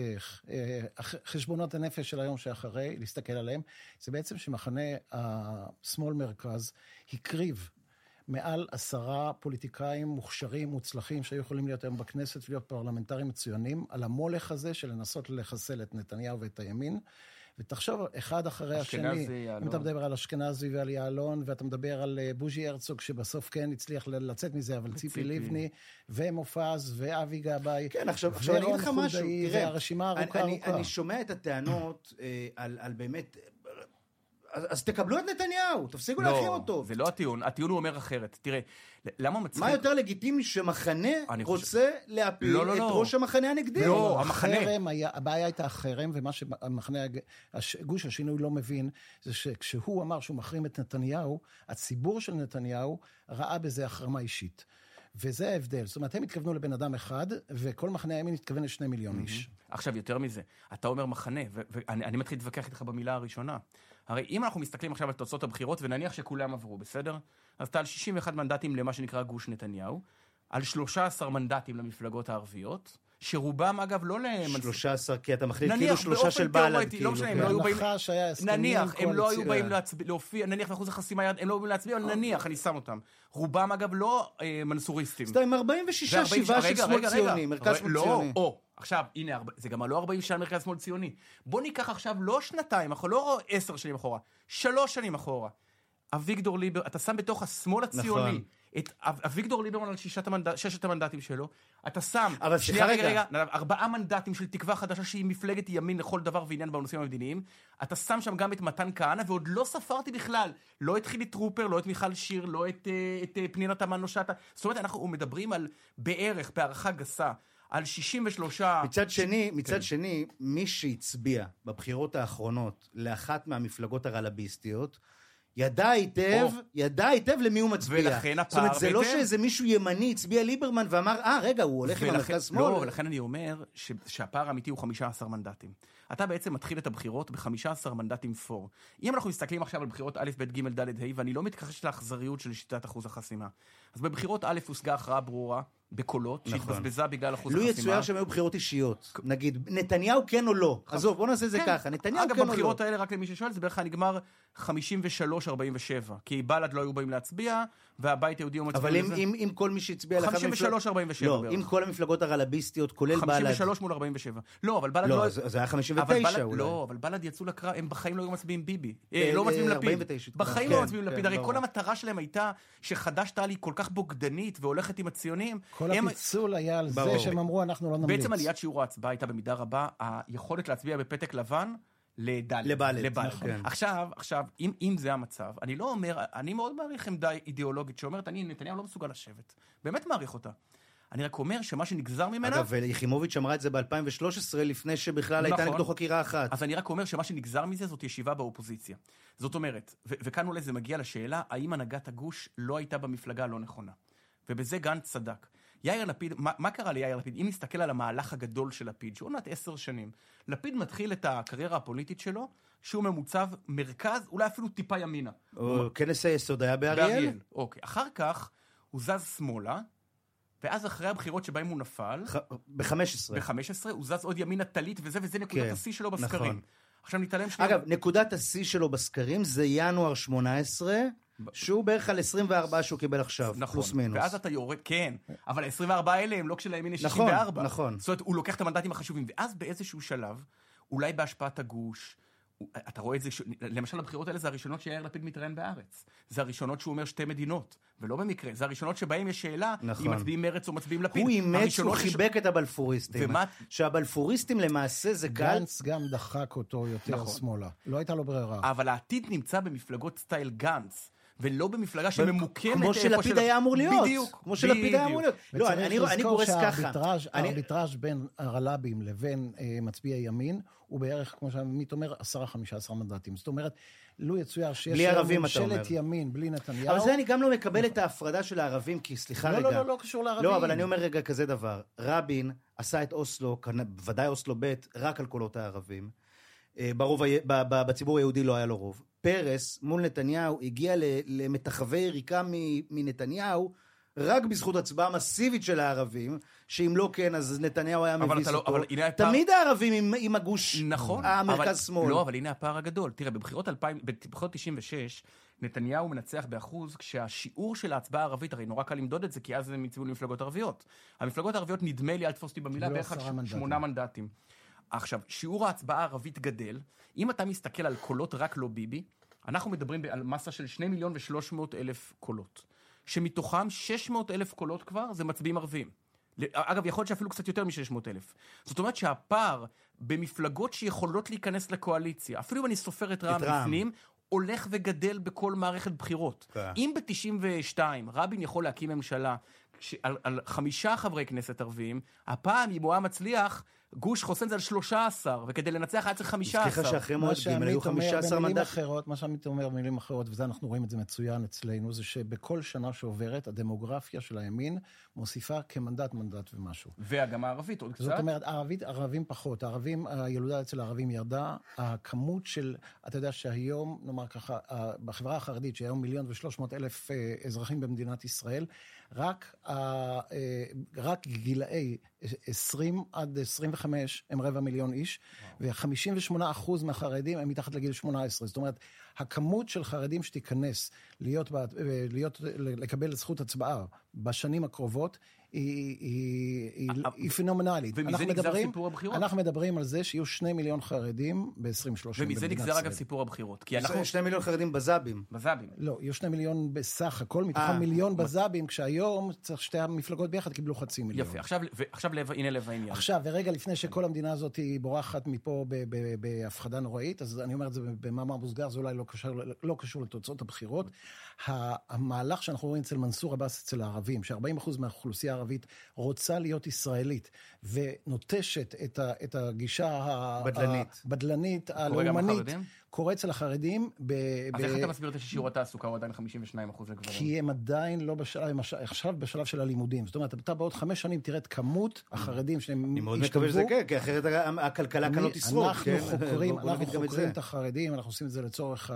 חשבונות הנפש של היום שאחרי, להסתכל עליהם, זה בעצם שמחנה השמאל מרכז הקריב מעל עשרה פוליטיקאים מוכשרים, מוצלחים, שהיו יכולים להיות היום בכנסת ולהיות פרלמנטרים מצוינים, על המולך הזה של לנסות לחסל את נתניהו ואת הימין, ותחשוב אחד אחרי השני, אם אתה מדבר על אשכנזי ועל יעלון, ואתה מדבר על בוז'י הרצוג, שבסוף כן הצליח לצאת מזה, אבל ציפי לבני, ומופז, ואבי גבאי, כן, עכשיו, עכשיו אני אגיד לך משהו, תראה, והרשימה ארוכה אני, ארוכה. אני שומע את הטענות אה, על, על באמת, אז, אז תקבלו את נתניהו, תפסיקו לא, להכיר אותו. זה לא הטיעון, הטיעון הוא אומר אחרת. תראה, למה מצחיק? מה יותר לגיטימי שמחנה רוצה חושב... להפיל לא, לא, את לא. ראש המחנה הנגדי? לא, המחנה. החרם היה, הבעיה הייתה החרם, ומה שהמחנה, גוש השינוי לא מבין, זה שכשהוא אמר שהוא מחרים את נתניהו, הציבור של נתניהו ראה בזה החרמה אישית. וזה ההבדל. זאת אומרת, הם התכוונו לבן אדם אחד, וכל מחנה הימין התכוון לשני מיליון איש. עכשיו, יותר מזה, אתה אומר מחנה, ואני מתחיל להתווכח איתך במילה הראשונה. הרי אם אנחנו מסתכלים עכשיו על תוצאות הבחירות, ונניח שכולם עברו, בסדר? אז אתה על שישים ואחד מנדטים למה שנקרא גוש נתניהו, על שלושה עשר מנדטים למפלגות הערביות, שרובם אגב לא למנס... שלושה עשר, כי אתה מחליט כאילו שלושה של בל"ד. לא משנה, הם לא היו באים... נניח, הם לא היו באים להופיע, נניח באחוז החסימה, הם לא היו באים להצביע, אבל נניח, אני שם אותם. רובם אגב לא מנסוריסטים. סתם, עם ארבעים ושש שבעה של שמאל ציוני, מרכז שמאל ציוני. לא, או, עכשיו, הנה, זה גם לא ארבעים ושש מרכז שמאל ציוני. בוא ניקח עכשיו לא שנתיים, לא עשר שנים אחורה, שלוש שנים אחורה. אביגדור ליבר, אתה שם בתוך השמאל הציוני, את אביגדור ליברמן על ששת המנדטים שלו, אתה שם, אבל סליחה רגע, ארבעה מנדטים של תקווה חדשה שהיא מפלגת ימין לכל דבר ועניין בנושאים המדיניים, אתה שם שם גם את מתן כהנא, ועוד לא ספרתי בכלל, לא את חילי טרופר, לא את מיכל שיר, לא את, את פנינה תמנו שטה, זאת אומרת, אנחנו מדברים על בערך, בהערכה גסה, על שישים ושלושה... מצד שני, מצד שני, מי שהצביע בבחירות האחרונות לאחת מהמפלגות הרלביסטיות, ידע היטב, ידע היטב למי הוא מצביע. ולכן הפער... זאת אומרת, זה לא שאיזה מישהו ימני הצביע ליברמן ואמר, אה, רגע, הוא הולך עם המרכז שמאל. לא, ולכן אני אומר שהפער האמיתי הוא חמישה עשר מנדטים. אתה בעצם מתחיל את הבחירות ב-חמישה עשר מנדטים פור. אם אנחנו מסתכלים עכשיו על בחירות א', ב', ג', ד', ה', ואני לא מתכחש לאכזריות של שיטת אחוז החסימה. אז בבחירות א' הושגה הכרעה ברורה, בקולות, שהתבזבזה בגלל אחוז החסימה. לו יצויר שהם היו בחירות אישיות. נגיד, נתניהו כן או לא. עזוב, בוא נעשה זה ככה. נתניהו כן או לא. אגב, בבחירות האלה, רק למי ששואל, זה בערך נגמר חמישים ושלוש ארבעים ושבע. כי בל"ד לא היו באים להצביע, והבית היהודי הוא מצביע לזה. אבל אם כל מי שהצביע לך... חמישים ושלוש ארבעים ושבע. לא, אם כל המפלגות הרלביסטיות, כולל בל"ד... חמישים ושלוש מול ארבעים ושבע. לא, אבל בל"ד לא... זה היה חמישים ותשע אולי. לא, אבל בל"ד יצאו לקרב, הם בחיים לא היו מצביעים ביבי. לא מצביעים לפיד. בחיים לא מצביעים לפיד. הרי כל המטרה שלהם הייתה שחד"ש תע"ל היא כל כך בוגדנית והולכת עם הציונים. כל הפיצול היה על זה שהם אמרו, אנחנו לא נמליץ. בעצם עליית שיעור ההצבעה הייתה במידה רבה, היכולת להצביע בפתק לבן לדלת. לבל"ד. עכשיו, עכשיו, אם, אם זה המצב, אני לא אומר, אני מאוד מעריך עמדה אידיאולוגית שאומרת, אני, נתניהו לא מסוגל לשבת. באמת מעריך אותה. אני רק אומר שמה שנגזר ממנה... אגב, יחימוביץ' אמרה את זה ב-אלפיים ושלוש עשרה, לפני שבכלל הייתה נגדו חקירה אחת. אז אני רק אומר שמה שנגזר מזה זאת ישיבה באופוזיציה. זאת אומרת, ו- וכאן אולי זה מגיע לשאלה, האם הנהגת הגוש לא הייתה במפלגה לא נכונה. ובזה גנץ צדק. יאיר לפיד, מה, מה קרה ליאיר לפיד? אם נסתכל על המהלך הגדול של לפיד, שהוא עונת עשר שנים, לפיד מתחיל את הקריירה הפוליטית שלו, שהוא ממוצב מרכז, אולי אפילו טיפה ימינה. או כנס היסוד היה באריאל? באריאל, אוקיי. אחר כך הוא זז שמאלה, ואז אחרי הבחירות שבהם הוא נפל... ב-חמש עשרה. ב-חמש עשרה, הוא זז עוד ימינה טלית, וזה, וזה נקודת כן, השיא שלו בסקרים. נכון. עכשיו נתעלם שנייה... אגב, נקודת השיא שלו בסקרים זה ינואר שמונה עשרה, שהוא בערך על עשרים וארבע שהוא קיבל עכשיו, נכון, פלוס מינוס. ואז אתה יורד, כן, אבל ה-עשרים וארבע האלה הם לא כשלימין יש נכון, שישים וארבע. נכון. זאת אומרת, הוא לוקח את המנדטים החשובים, ואז באיזשהו שלב, אולי בהשפעת הגוש, אתה רואה את זה, ש... למשל הבחירות האלה זה הראשונות שיאיר לפיד מתראיין בארץ. זה הראשונות שהוא אומר שתי מדינות, ולא במקרה. זה הראשונות שבהם יש שאלה, נכון. אם מצביעים מרץ או מצביעים לפיד. הוא אימץ, הוא חיבק ש... את הבלפוריסטים. ומה... שהבלפוריסטים למעשה זה קל... גנץ גם דחק אותו יותר נכון. שמאלה. לא הייתה לו ברירה. אבל העתיד נמצא במפלגות סטייל גנץ. ולא במפלגה שממוקמת... כמו שלפיד היה אמור להיות. בדיוק. כמו שלפיד היה אמור להיות. לא, אני גורס ככה. הארביטראז' בין הרל"בים לבין מצביעי ימין, הוא בערך, כמו שעמית אומר, עשרה חמישה עשר מנדטים. זאת אומרת, לו יצויר שיש ממשלת ימין בלי נתניהו... אבל זה אני גם לא מקבל את ההפרדה של הערבים, כי סליחה רגע. לא, לא, לא קשור לערבים. לא, אבל אני אומר רגע כזה דבר. רבין עשה את אוסלו, ודאי אוסלו ב', רק על קולות הערבים. ברוב, בציבור היהודי לא היה לו רוב. פרס מול נתניהו הגיע למתחווי יריקה מנתניהו, רק בזכות הצבעה מסיבית של הערבים, שאם לא כן, אז נתניהו היה מביס אותו. תמיד הערבים עם הגוש המרכז-שמאל. לא, אבל הנה הפער הגדול. תראה, בבחירות תשעים ושש, נתניהו מנצח באחוז, כשהשיעור של ההצבעה הערבית, הרי נורא קל למדוד את זה, כי אז הם יצאו למפלגות ערביות. המפלגות הערביות, נדמה לי, אל תפוס אותי במילה, בערך שמונה מנדטים. עכשיו, שיעור ההצבעה הערבית גדל. אם אתה מסתכל על קולות רק לא ביבי, אנחנו מדברים על מסה של שני מיליון ושלוש מאות אלף קולות. שמתוכם שש מאות אלף קולות כבר זה מצביעים ערבים. אגב, יכול להיות שאפילו קצת יותר מ-שש מאות אלף. זאת אומרת שהפער במפלגות שיכולות להיכנס לקואליציה, אפילו אם אני סופר את רע"מ בפנים, הולך וגדל בכל מערכת בחירות. אם ב-תשעים ושתיים רבין יכול להקים ממשלה על, על חמישה חברי כנסת ערביים, הפעם אם הוא היה מצליח, גוש חוסן זה על שלושה עשר, וכדי לנצח היה צריך חמישה עשר. סליחה שאחרי מועד ג' היו חמישה עשר מנדטים. מה שעמית אומר במילים אחרות, וזה אנחנו רואים את זה מצוין אצלנו, זה שבכל שנה שעוברת, הדמוגרפיה של הימין מוסיפה כמנדט, מנדט ומשהו. וגם הערבית עוד קצת. זאת אומרת, הערבית, ערבים פחות. הערבים, הילודה אצל הערבים ירדה, הכמות של, אתה יודע שהיום, נאמר ככה, בחברה החרדית, שהיום מיליון ושלוש מאות אלף אזרחים במדינת ישראל, רק, רק גילאי עשרים עד עשרים וחמש הם רבע מיליון איש, ו-חמישים ושמונה אחוז מהחרדים הם מתחת לגיל שמונה עשרה. זאת אומרת, הכמות של חרדים שתיכנס להיות, להיות, לקבל זכות הצבעה בשנים הקרובות, היא, היא, היא, היא פנומנלית. ומזה נגזר סיפור הבחירות? אנחנו מדברים על זה שיהיו שני מיליון חרדים ב-עשרים שלושים. ומזה נגזר אגב סיפור הבחירות. כי אנחנו... שני מיליון חרדים בזאבים. בזאבים. לא, יהיו שני מיליון בסך הכל, מתוכם מיליון בזאבים, כשהיום צריך שתי המפלגות ביחד קיבלו חצי מיליון. יפה, עכשיו, עכשיו הנה לב העניין. עכשיו, ורגע לפני שכל המדינה הזאת היא בורחת מפה בהפחדה נוראית, אז אני אומר את זה במאמר מוסגר, זה אולי לא קשור, לא קשור לתוצאות הבחירות. המהלך שאנחנו רואים אצל מנסור עבאס אצל הערבים, ש-ארבעים אחוז מהאוכלוסייה הערבית רוצה להיות ישראלית, ונוטשת את, ה, את הגישה בדלנית. הבדלנית, הלאומנית, קורה אצל החרדים. ב, אז ב... איך אתה מסביר את ששיעור התעסוקה הוא עדיין חמישים ושניים אחוז לגברים? כי הם עדיין לא בשלב, עכשיו בשלב של הלימודים. זאת אומרת, אתה בעוד חמש שנים תראה את כמות החרדים שהם השתלבו. אני מאוד מקווה שזה כן, כי אחרת הכלכלה כאן לא תשרוד. אנחנו חוקרים, אנחנו חוקרים את החרדים, אנחנו עושים את זה לצורך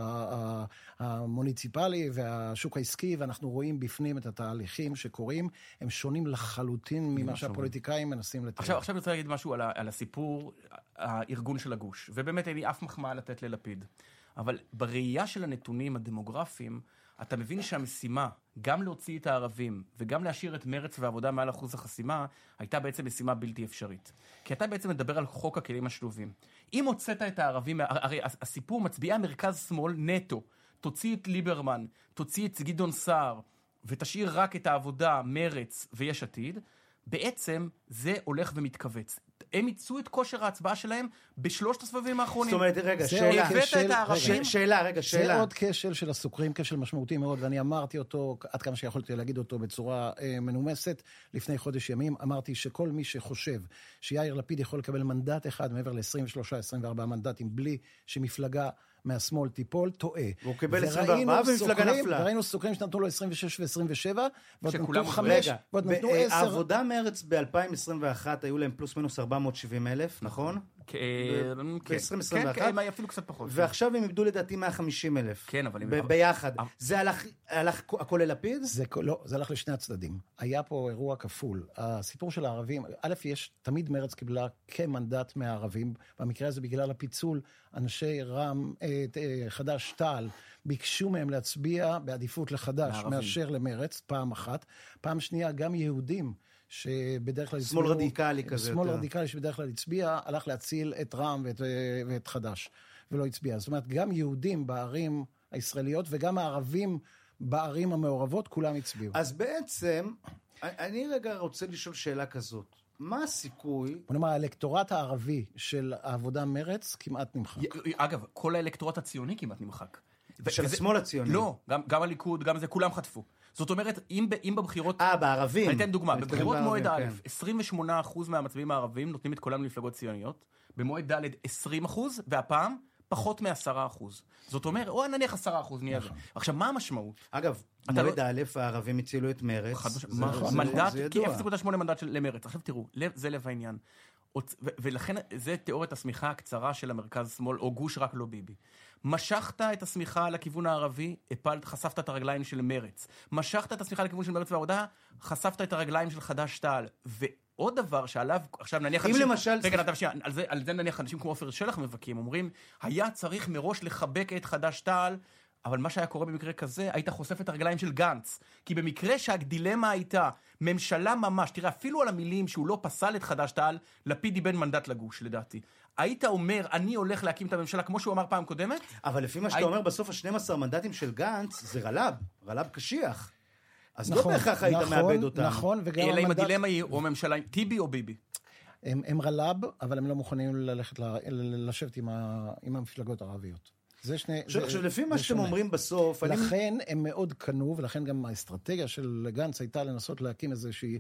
המוניציפלי והשוק העסקי, ואנחנו רואים בפנים את התהליכים שקורים, הם שונים לחלוטין ממה שהפוליטיקאים מנסים לתאר. עכשיו, עכשיו אני רוצה להגיד משהו על, על הסיפור, הארגון של הגוש, ובאמת אין לי אף מחמאה לתת ללפיד. אבל בראייה של הנתונים הדמוגרפיים, אתה מבין שהמשימה, גם להוציא את הערבים, וגם להשאיר את מרץ ועבודה מעל אחוז החסימה, הייתה בעצם משימה בלתי אפשרית. כי אתה בעצם מדבר על חוק הכלים השלובים. אם הוצאת את הערבים, הרי הסיפור מצביעי המרכז שמאל נטו, תוציא את ליברמן, תוציא את גדעון סער, ותשאיר רק את העבודה, מרץ ויש עתיד, בעצם זה הולך ומתכווץ. הם ייצאו את כושר ההצבעה שלהם בשלושת הסבבים האחרונים. זאת אומרת, רגע, שאלה. כשל, רגע, שאלה, רגע, שאלה. זה עוד כשל של הסוקרים, כשל משמעותי מאוד, ואני אמרתי אותו, עד כמה שיכולתי להגיד אותו בצורה אה, מנומסת, לפני חודש ימים, אמרתי שכל מי שחושב שיאיר לפיד יכול לקבל מנדט אחד, מעבר ל-עשרים ושלושה עשרים וארבעה מנדטים, בלי שמפלגה מהשמאל טיפול, טועה. הוא קיבל עשרים וארבע ומפלגה נפלה. וראינו סוקרים שנתנו לו עשרים ושש ו-עשרים ושבע, ועוד נתנו חמש, ועוד נתנו עשר. העבודה מרץ ב-אלפיים עשרים ואחת היו להם פלוס מינוס ארבע מאות ושבעים אלף, נכון? ב-עשרים עשרים ואחת. כן, אפילו קצת פחות. ועכשיו הם איבדו לדעתי מאה וחמישים אלף. כן, אבל... ביחד. זה הלך הכל ללפיד? לא, זה הלך לשני הצדדים. היה פה אירוע כפול. הסיפור של הערבים, א', יש, תמיד מרץ קיבלה כמנדט מהערבים, במקרה הזה בגלל הפיצול, אנשי רם, חדש תעל, ביקשו מהם להצביע בעדיפות לחדש, מאשר למרץ, פעם אחת. פעם שנייה, גם יהודים, שבדרך כלל... שמאל רדיקלי כזה. שמאל רדיקלי שבדרך כלל הצביע, הלך להציל את רם ואת, ואת חדש, ולא הצביע. זאת אומרת, גם יהודים בערים הישראליות, וגם הערבים בערים המעורבות, כולם הצביעו. אז בעצם, אני רגע רוצה לשאול שאלה כזאת. מה הסיכוי? בוא נאמר, האלקטורט הערבי של העבודה מרץ כמעט נמחק. אגב, כל האלקטורט הציוני כמעט נמחק. של השמאל הציוני. לא, גם, גם הליכוד, גם זה, כולם חטפו. זאת אומרת, אם, אם בבחירות... אה, בערבים. אני אתן דוגמה, בבחירות מועד א', עשרים ושמונה אחוז מהמצביעים הערבים נותנים את קולם למפלגות ציוניות, במועד ד' עשרים אחוז, והפעם פחות מ-עשרה אחוז. זאת אומרת, או נניח עשרה אחוז נהיה זה. עכשיו, מה המשמעות? אגב, מועד א', הערבים הצילו את מרץ. מנדט, כי אפס נקודה שמונה מנדט למרץ. עכשיו תראו, זה לב העניין. ולכן זה תיאוריית הסמיכה הקצרה של המרכז שמאל, או גוש רק לא ביבי. משכת את הסמיכה לכיוון הערבי, הפלת, חשפת את הרגליים של מרץ. משכת את הסמיכה לכיוון של מרץ והעבודה, חשפת את הרגליים של חד"ש תע"ל. ועוד דבר שעליו, עכשיו נניח... אם אנשים, למשל... רגע, נתן שנייה, על זה, על זה נניח אנשים כמו עופר שלח מבקים, אומרים, היה צריך מראש לחבק את חד"ש תע"ל, אבל מה שהיה קורה במקרה כזה, היית חושף את הרגליים של גנץ. כי במקרה שהדילמה הייתה, ממשלה ממש, תראה, אפילו על המילים שהוא לא פסל את חד"ש תע"ל, לפיד איבד מנדט לגוש, לדעתי. היית אומר, אני הולך להקים את הממשלה, כמו שהוא אמר פעם קודמת? אבל לפי מה שאתה אומר, בסוף ה-שנים עשר מנדטים של גנץ, זה רל"ב, רל"ב קשיח. אז לא בהכרח היית מאבד אותם. נכון, וגם אלא אם הדילמה היא, או ממשלה, טיבי או ביבי? הם רל"ב, אבל הם לא מוכנים ללכת, לשבת עם המפלגות הערביות. זה שני... עכשיו, לפי מה שאתם אומרים בסוף... לכן הם מאוד קנו, ולכן גם האסטרטגיה של גנץ הייתה לנסות להקים איזושהי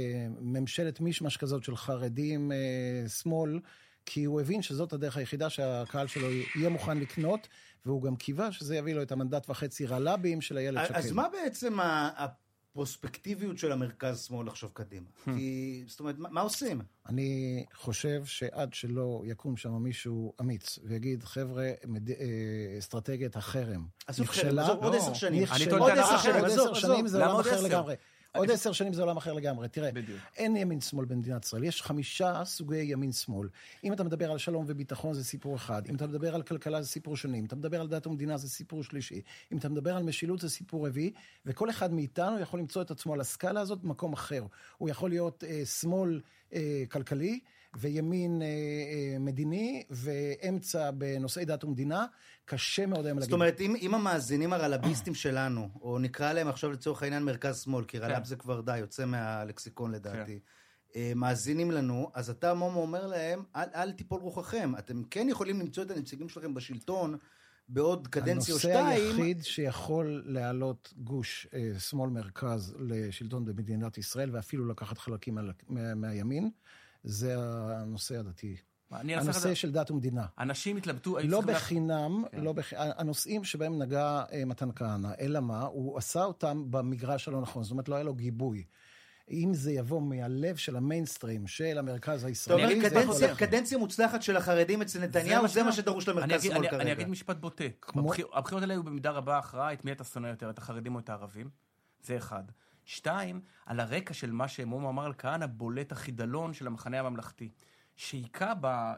ממשלת מישמש כזאת של חרדים, שמאל, כי הוא הבין שזאת הדרך היחידה שהקהל שלו יהיה מוכן לקנות, והוא גם קיווה שזה יביא לו את המנדט וחצי רל"בים של הילד שקד. אז מה בעצם הפרוספקטיביות של המרכז שמאל לחשוב קדימה? כי, זאת אומרת, מה עושים? אני חושב שעד שלא יקום שם מישהו אמיץ, ויגיד, חבר'ה, אסטרטגיית החרם. אז עוד עשר שנים. עוד עשר שנים זה עולם אחר לגמרי. עוד עשר שנים זה עולם אחר לגמרי. תראה, אין ימין שמאל במדינת ישראל. יש חמישה סוגי ימין שמאל. אם אתה מדבר על שלום וביטחון זה סיפור אחד. אם אתה מדבר על כלכלה זה סיפור שני. אם אתה מדבר על דת ומדינה זה סיפור שלישי. אם אתה מדבר על משילות זה סיפור רביעי. וכל אחד מאיתנו יכול למצוא את עצמו על הסקאלה הזאת במקום אחר. הוא יכול להיות אה, שמאל אה, כלכלי, וימין אה, אה, מדיני, ואמצע בנושאי דת ומדינה. קשה מאוד היום להגיד. זאת אומרת, אם, אם המאזינים הרלביסטים שלנו, או נקרא להם עכשיו לצורך העניין מרכז שמאל, כי רלב זה כבר די, יוצא מהלקסיקון לדעתי, מאזינים לנו, אז אתה מומו אומר להם, אל, אל תיפול רוחכם, אתם כן יכולים למצוא את הנציגים שלכם בשלטון, בעוד קדנציה או שתיים. הנושא היחיד שיכול להעלות גוש אה, שמאל מרכז לשלטון במדינת ישראל, ואפילו לקחת חלקים מה, מה, מהימין, זה הנושא הדתי. הנושא של דת ומדינה. אנשים התלבטו... לא בחינם, לא בח... הנושאים שבהם נגע מתן כהנא, אלא מה? הוא עשה אותם במגרש הלא נכון, זאת אומרת לא היה לו גיבוי. אם זה יבוא מהלב של המיינסטרים, של המרכז הישראלי... קדנציה מוצלחת של החרדים אצל נתניהו, זה מה שדרוש למרכז שמאל כרגע. אני אגיד משפט בוטה. הבחירות האלה היו במידה רבה הכרעה, את מי אתה שונא יותר, את החרדים או את הערבים? זה אחד. שתיים, על הרקע של מה שמומו אמר על כהנא, בולט החידלון של המחנה הממלכתי. שהיקה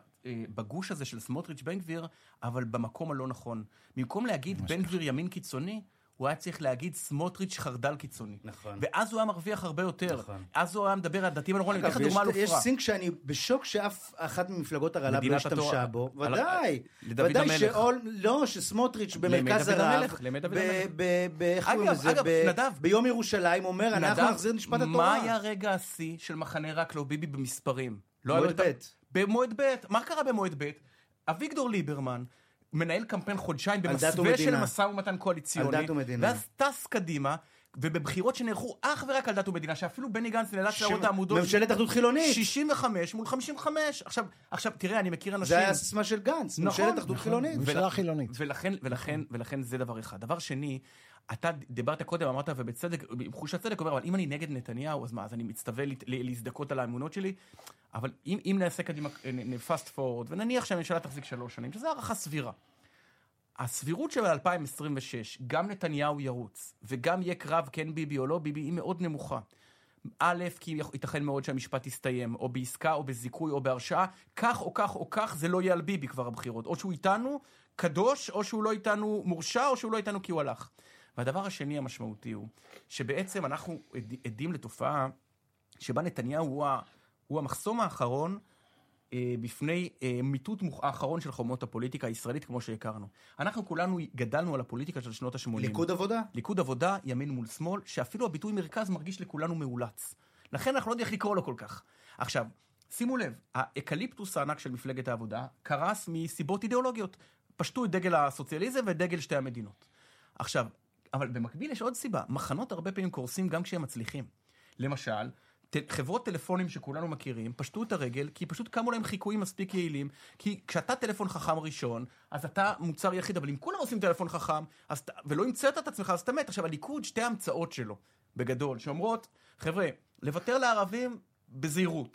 בגוש הזה של סמוטריץ' בן גביר, אבל במקום הלא נכון. במקום להגיד בן גביר ימין קיצוני, הוא היה צריך להגיד סמוטריץ' חרדל קיצוני. נכון. ואז הוא היה מרוויח הרבה יותר. נכון. אז הוא היה מדבר על דתיים הנכונים. אני אתן לך דוגמה לא פרה. יש סינק שאני בשוק שאף אחת ממפלגות הרל"ב לא השתמשה בו. ודאי. ודאי שאול, לא, שסמוטריץ' במרכז הרב, ביום ירושלים אומר, אנחנו נחזיר נשפט התורה. מה היה רגע השיא של מחנה רק לא ביבי במספרים? מועד ב'. במועד ב'. מה קרה במועד ב'? אביגדור ליברמן מנהל קמפיין חודשיים במסווה של משא ומתן קואליציוני, ואז טס קדימה, ובבחירות שנערכו אך ורק על דת ומדינה, שאפילו בני גנץ נאלץ להראות העמודות... ממשלת אחדות חילונית. שישים וחמש מול חמישים וחמש. עכשיו, עכשיו, תראה, אני מכיר אנשים... זה היה הסיסמה של גנץ, ממשלת אחדות חילונית. ממשלה חילונית. ולכן, ולכן, ולכן זה דבר אחד. דבר שני, אתה דיברת קודם, אמרת, ובצדק, בחוש הצדק, אומר, אבל אם אני נגד נתניהו, אז מה, אז אני מצטווה להזדכות על האמונות שלי, אבל אם, אם נעשה קדימה, פאסט פורוד, ונניח שהממשלה תחזיק שלוש שנים, שזה הערכה סבירה. הסבירות של אלפיים עשרים ושש, גם נתניהו ירוץ, וגם יהיה קרב כן ביבי או לא ביבי, היא מאוד נמוכה. א', כי ייתכן מאוד שהמשפט יסתיים, או בעסקה, או בזיכוי, או בהרשעה, כך או כך או כך, זה לא יהיה על ביבי כבר הבחירות. או שהוא איתנו קדוש, או שהוא לא איתנו מורשע, או שהוא לא איתנו כי הוא הלך. והדבר השני המשמעותי הוא, שבעצם אנחנו עדים לתופעה, שבה נתניהו הוא, הוא המחסום האחרון, בפני מיטוט האחרון של חומות הפוליטיקה הישראלית כמו שהכרנו. אנחנו כולנו גדלנו על הפוליטיקה של שנות ה-שמונים. ליכוד עבודה? ליכוד עבודה, ימין מול שמאל, שאפילו הביטוי מרכז מרגיש לכולנו מאולץ. לכן אנחנו לא יודעים איך לקרוא לו כל כך. עכשיו, שימו לב, האקליפטוס הענק של מפלגת העבודה קרס מסיבות אידיאולוגיות. פשטו את דגל הסוציאליזם ואת דגל שתי המדינות. עכשיו, אבל במקביל יש עוד סיבה. מחנות הרבה פעמים קורסים גם כשהם מצליחים. למשל, חברות טלפונים שכולנו מכירים, פשטו את הרגל, כי פשוט קמו להם חיקויים מספיק יעילים, כי כשאתה טלפון חכם ראשון, אז אתה מוצר יחיד, אבל אם כולם עושים טלפון חכם, אז, ולא המצאת את עצמך, אז אתה מת. עכשיו, הליכוד, שתי המצאות שלו, בגדול, שאומרות, חבר'ה, לוותר לערבים בזהירות,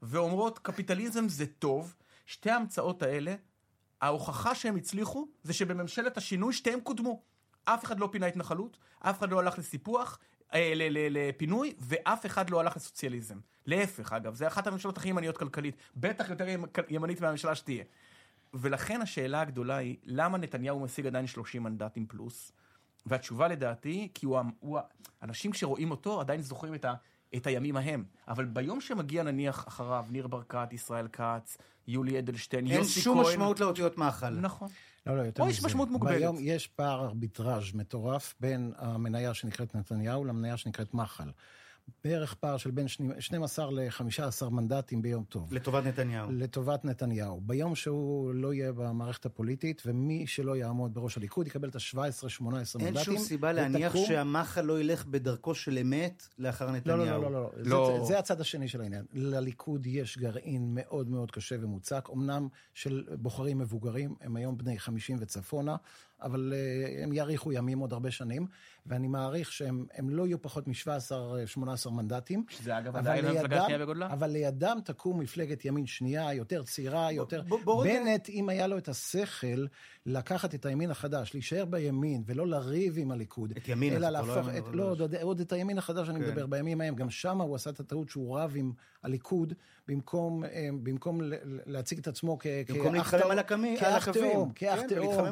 ואומרות, קפיטליזם זה טוב, שתי ההמצאות האלה, ההוכחה שהם הצליחו, זה שבממשלת השינוי שתיהם קודמו. אף אחד לא פינה התנחלות, אף אחד לא הלך לסיפוח, אה, לפינוי, ואף אחד לא הלך לסוציאליזם. להפך, אגב, זה אחת הממשלות הכי ימניות כלכלית, בטח יותר ימנית מהממשלה שתהיה. ולכן השאלה הגדולה היא, למה נתניהו משיג עדיין שלושים מנדטים פלוס? והתשובה לדעתי, כי הוא, הוא, אנשים שרואים אותו עדיין זוכרים את, ה, את הימים ההם. אבל ביום שמגיע נניח אחריו, ניר ברקת, ישראל כץ, יולי אדלשטיין, יוסי כהן... אין שום משמעות לאותיות מאכל. נכון. לא, לא, יותר מזה. או יש משמעות מוגבלת. ביום יש פער ארביטראז' מטורף בין המניה שנקראת נתניהו למניה שנקראת מחל. בערך פער של בין שנים עשר ל-חמישה עשר מנדטים ביום טוב. לטובת נתניהו. לטובת נתניהו. ביום שהוא לא יהיה במערכת הפוליטית, ומי שלא יעמוד בראש הליכוד, יקבל את ה-שבע עשרה שמונה עשרה מנדטים. אין שום סיבה להניח שהמחל לא ילך בדרכו של אמת לאחר נתניהו. לא, לא, לא, לא. זה, זה הצד השני של העניין. לליכוד יש גרעין מאוד מאוד קשה ומוצק, אמנם של בוחרים מבוגרים, הם היום בני חמישים וצפונה, אבל uh, הם יאריכו ימים עוד הרבה שנים, ואני מעריך שהם הם לא יהיו פחות מ-שבע עשרה שמונה עשרה מנדטים. שזה אגב עדיין המפלגה שנייה בגודלה? אבל לידם תקום מפלגת ימין שנייה, יותר צעירה, יותר... ב- ב- בנט, אם היה לו את השכל לקחת את הימין החדש, להישאר בימין, ולא לריב עם הליכוד. את ימין, אלא לא להפוך... את, לא, עוד, עוד את הימין החדש אני כן. מדבר בימים ההם. גם שם הוא עשה את הטעות שהוא רב עם הליכוד, במקום, במקום להציג את עצמו כ... במקום להתחלם על הקווים. כאח תאום, כאח תאום,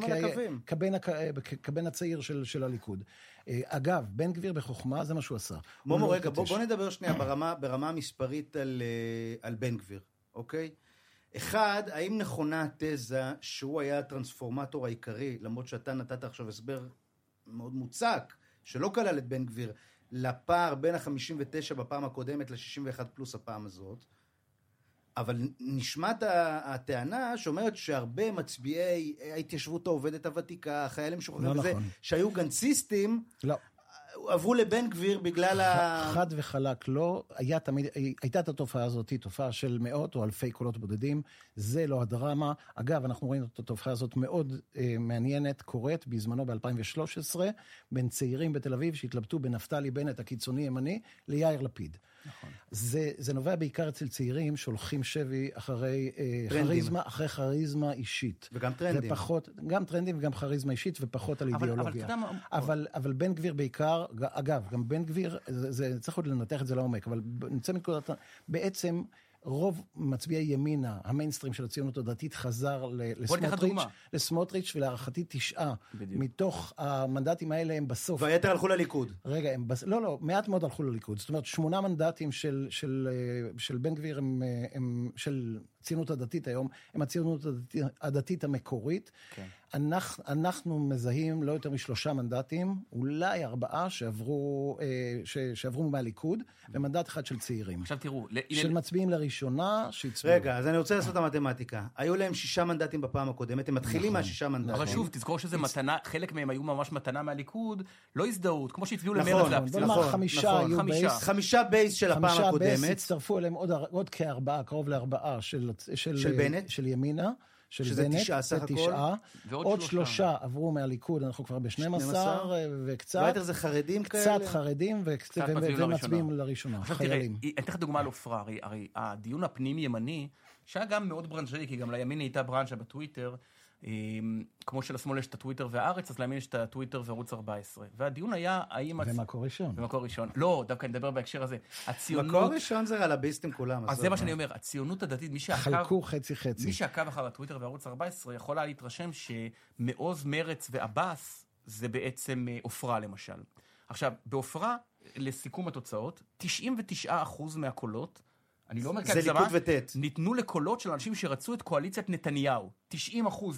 כבן הצעיר של, של הליכוד. אגב, בן גביר בחוכמה, זה מה שהוא עשה. מומו, רגע, בוא, בוא נדבר שנייה ברמה, ברמה המספרית על, על בן גביר, אוקיי? אחד, האם נכונה התזה שהוא היה הטרנספורמטור העיקרי, למרות שאתה נתת עכשיו הסבר מאוד מוצק, שלא כלל את בן גביר, לפער בין ה-חמישים ותשע בפעם הקודמת ל-שישים ואחת פלוס הפעם הזאת, אבל נשמעת הטענה שאומרת שהרבה מצביעי ההתיישבות העובדת הוותיקה, חיילים משוחררים לא וזה, נכון. שהיו גנציסטים, לא. עברו לבן גביר בגלל ה... חד וחלק לא, היה תמיד, הייתה את התופעה הזאת, תופעה של מאות או אלפי קולות בודדים, זה לא הדרמה. אגב, אנחנו רואים את התופעה הזאת מאוד אה, מעניינת, קורית בזמנו ב-אלפיים ושלוש עשרה, בין צעירים בתל אביב שהתלבטו בנפתלי בנט הקיצוני ימני, ליאיר לפיד. נכון. זה, זה נובע בעיקר אצל צעירים שהולכים שבי אחרי אה, כריזמה, אחרי כריזמה אישית. וגם טרנדים. ופחות, גם טרנדים וגם כריזמה אישית ופחות על אבל, אידיאולוגיה. אבל, אבל, אבל, אבל בן גביר בעיקר, אגב, גם בן גביר, זה, זה צריך עוד לנתח את זה לעומק, אבל נמצא מנקודת, בעצם רוב מצביעי ימינה, המיינסטרים של הציונות הדתית חזר לסמוטריץ', לסמוטריץ' ולהערכתי תשעה. בדיוק. מתוך המנדטים האלה הם בסוף. והיתר הלכו לליכוד. רגע, הם בס... לא, לא, מעט מאוד הלכו לליכוד. זאת אומרת, שמונה מנדטים של, של, של בן גביר הם, הם של הציונות הדתית היום, הם הציונות הדתית, הדתית המקורית. כן. אנחנו, אנחנו מזהים לא יותר משלושה מנדטים, אולי ארבעה שעברו, ש, שעברו מהליכוד, ומנדט אחד של צעירים. עכשיו תראו. של מצביעים לראשונה שהצביעו. רגע, אז אני רוצה לעשות את המתמטיקה. היו להם שישה מנדטים בפעם הקודמת, הם מתחילים מהשישה מנדטים. אבל שוב, תזכור שזה מתנה, חלק מהם היו ממש מתנה מהליכוד, לא הזדהות, כמו שהצביעו למרד להפציע. נכון, נכון, חמישה היו בייס. חמישה בייס של הפעם הקודמת. חמישה בייס, הצטרפו אליהם עוד כארבעה, קרוב לארבעה של בנט. של ימינה. שזה תשעה סך הכל. עוד שלושה עברו מהליכוד, אנחנו כבר ב-שנים עשר וקצת. ויתר זה חרדים כאלה? קצת חרדים ומצביעים לראשונה. עכשיו תראה, אני אתן לך דוגמה על אופרה, הרי הדיון הפנים ימני, שהיה גם מאוד ברנז'אי, כי גם לימין הייתה ברנז'ה בטוויטר, כמו שלשמאל יש את הטוויטר והארץ, אז לימין יש את הטוויטר וערוץ ארבע עשרה. והדיון היה, האם... ומקור ראשון. ומקור ראשון. לא, דווקא נדבר בהקשר הזה. הציונות... מקור ראשון זה רלביסטים כולם. אז זה מה שאני אומר, הציונות הדתית, מי שעקב... חלקו חצי חצי. מי שעקב אחר הטוויטר וערוץ ארבע עשרה, יכול היה להתרשם שמעוז מרץ ועבאס, זה בעצם אופרה למשל. עכשיו, באופרה, לסיכום התוצאות, תשעים ותשעה אחוז מהקולות, אני לא אומר כהגזמה, ניתנו לקולות של אנשים שרצו את קואליציית נתניהו. תשעים אחוז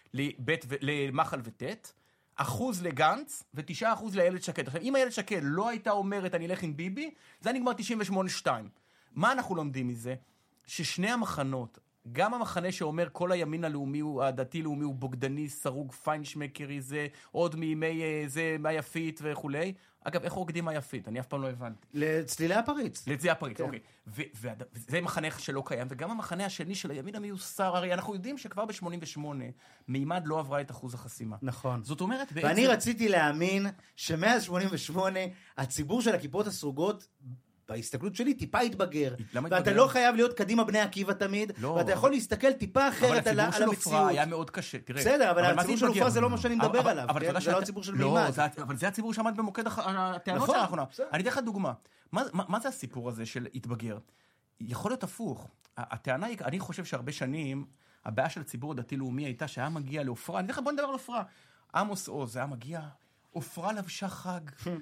למחל וטט, אחוז לגנץ, ותשעה אחוז לאילת שקד. עכשיו, אם איילת שקד לא הייתה אומרת, אני אלך עם ביבי, זה נגמר תשעים ושמונה שתיים. מה אנחנו לומדים מזה? ששני המחנות, גם המחנה שאומר כל הימין הלאומי, הדתי-לאומי הוא בוגדני, סרוג, פיינשמקרי, זה עוד מימי זה, מה יפית וכולי. אגב, איך רוקדים מה יפית? אני אף פעם לא הבנתי. לצלילי הפריץ. לצלילי הפריץ, אוקיי. וזה מחנה שלא קיים, וגם המחנה השני של הימין המיוסר, הרי אנחנו יודעים שכבר ב-שמונים ושמונה, מימד לא עברה את אחוז החסימה. נכון. זאת אומרת, בעצם... ואני רציתי להאמין שמאז שמונים ושמונה, הציבור של הכיפות הסרוגות, בהסתכלות שלי, טיפה התבגר. ואתה לא חייב להיות קדימה בני עקיבא תמיד, ואתה יכול להסתכל טיפה אחרת על המציאות. אבל הציבור של עופרה היה מאוד קשה, תראה. בסדר, אבל הציבור של עופרה זה לא מה שאני מדבר עליו, זה לא הציבור של מימד. אבל זה הציבור שעמד במוקד הטענות שלנו. אני אתן לך דוגמה. מה זה הסיפור הזה של התבגר? יכול להיות הפוך. הטענה היא, אני חושב שהרבה שנים, הבעיה של הציבור הדתי-לאומי הייתה שהיה מגיע לעופרה, אני אתן לך, בוא נדבר על עופרה. עמוס עוז, היה מגיע, עופרה לבשה חג,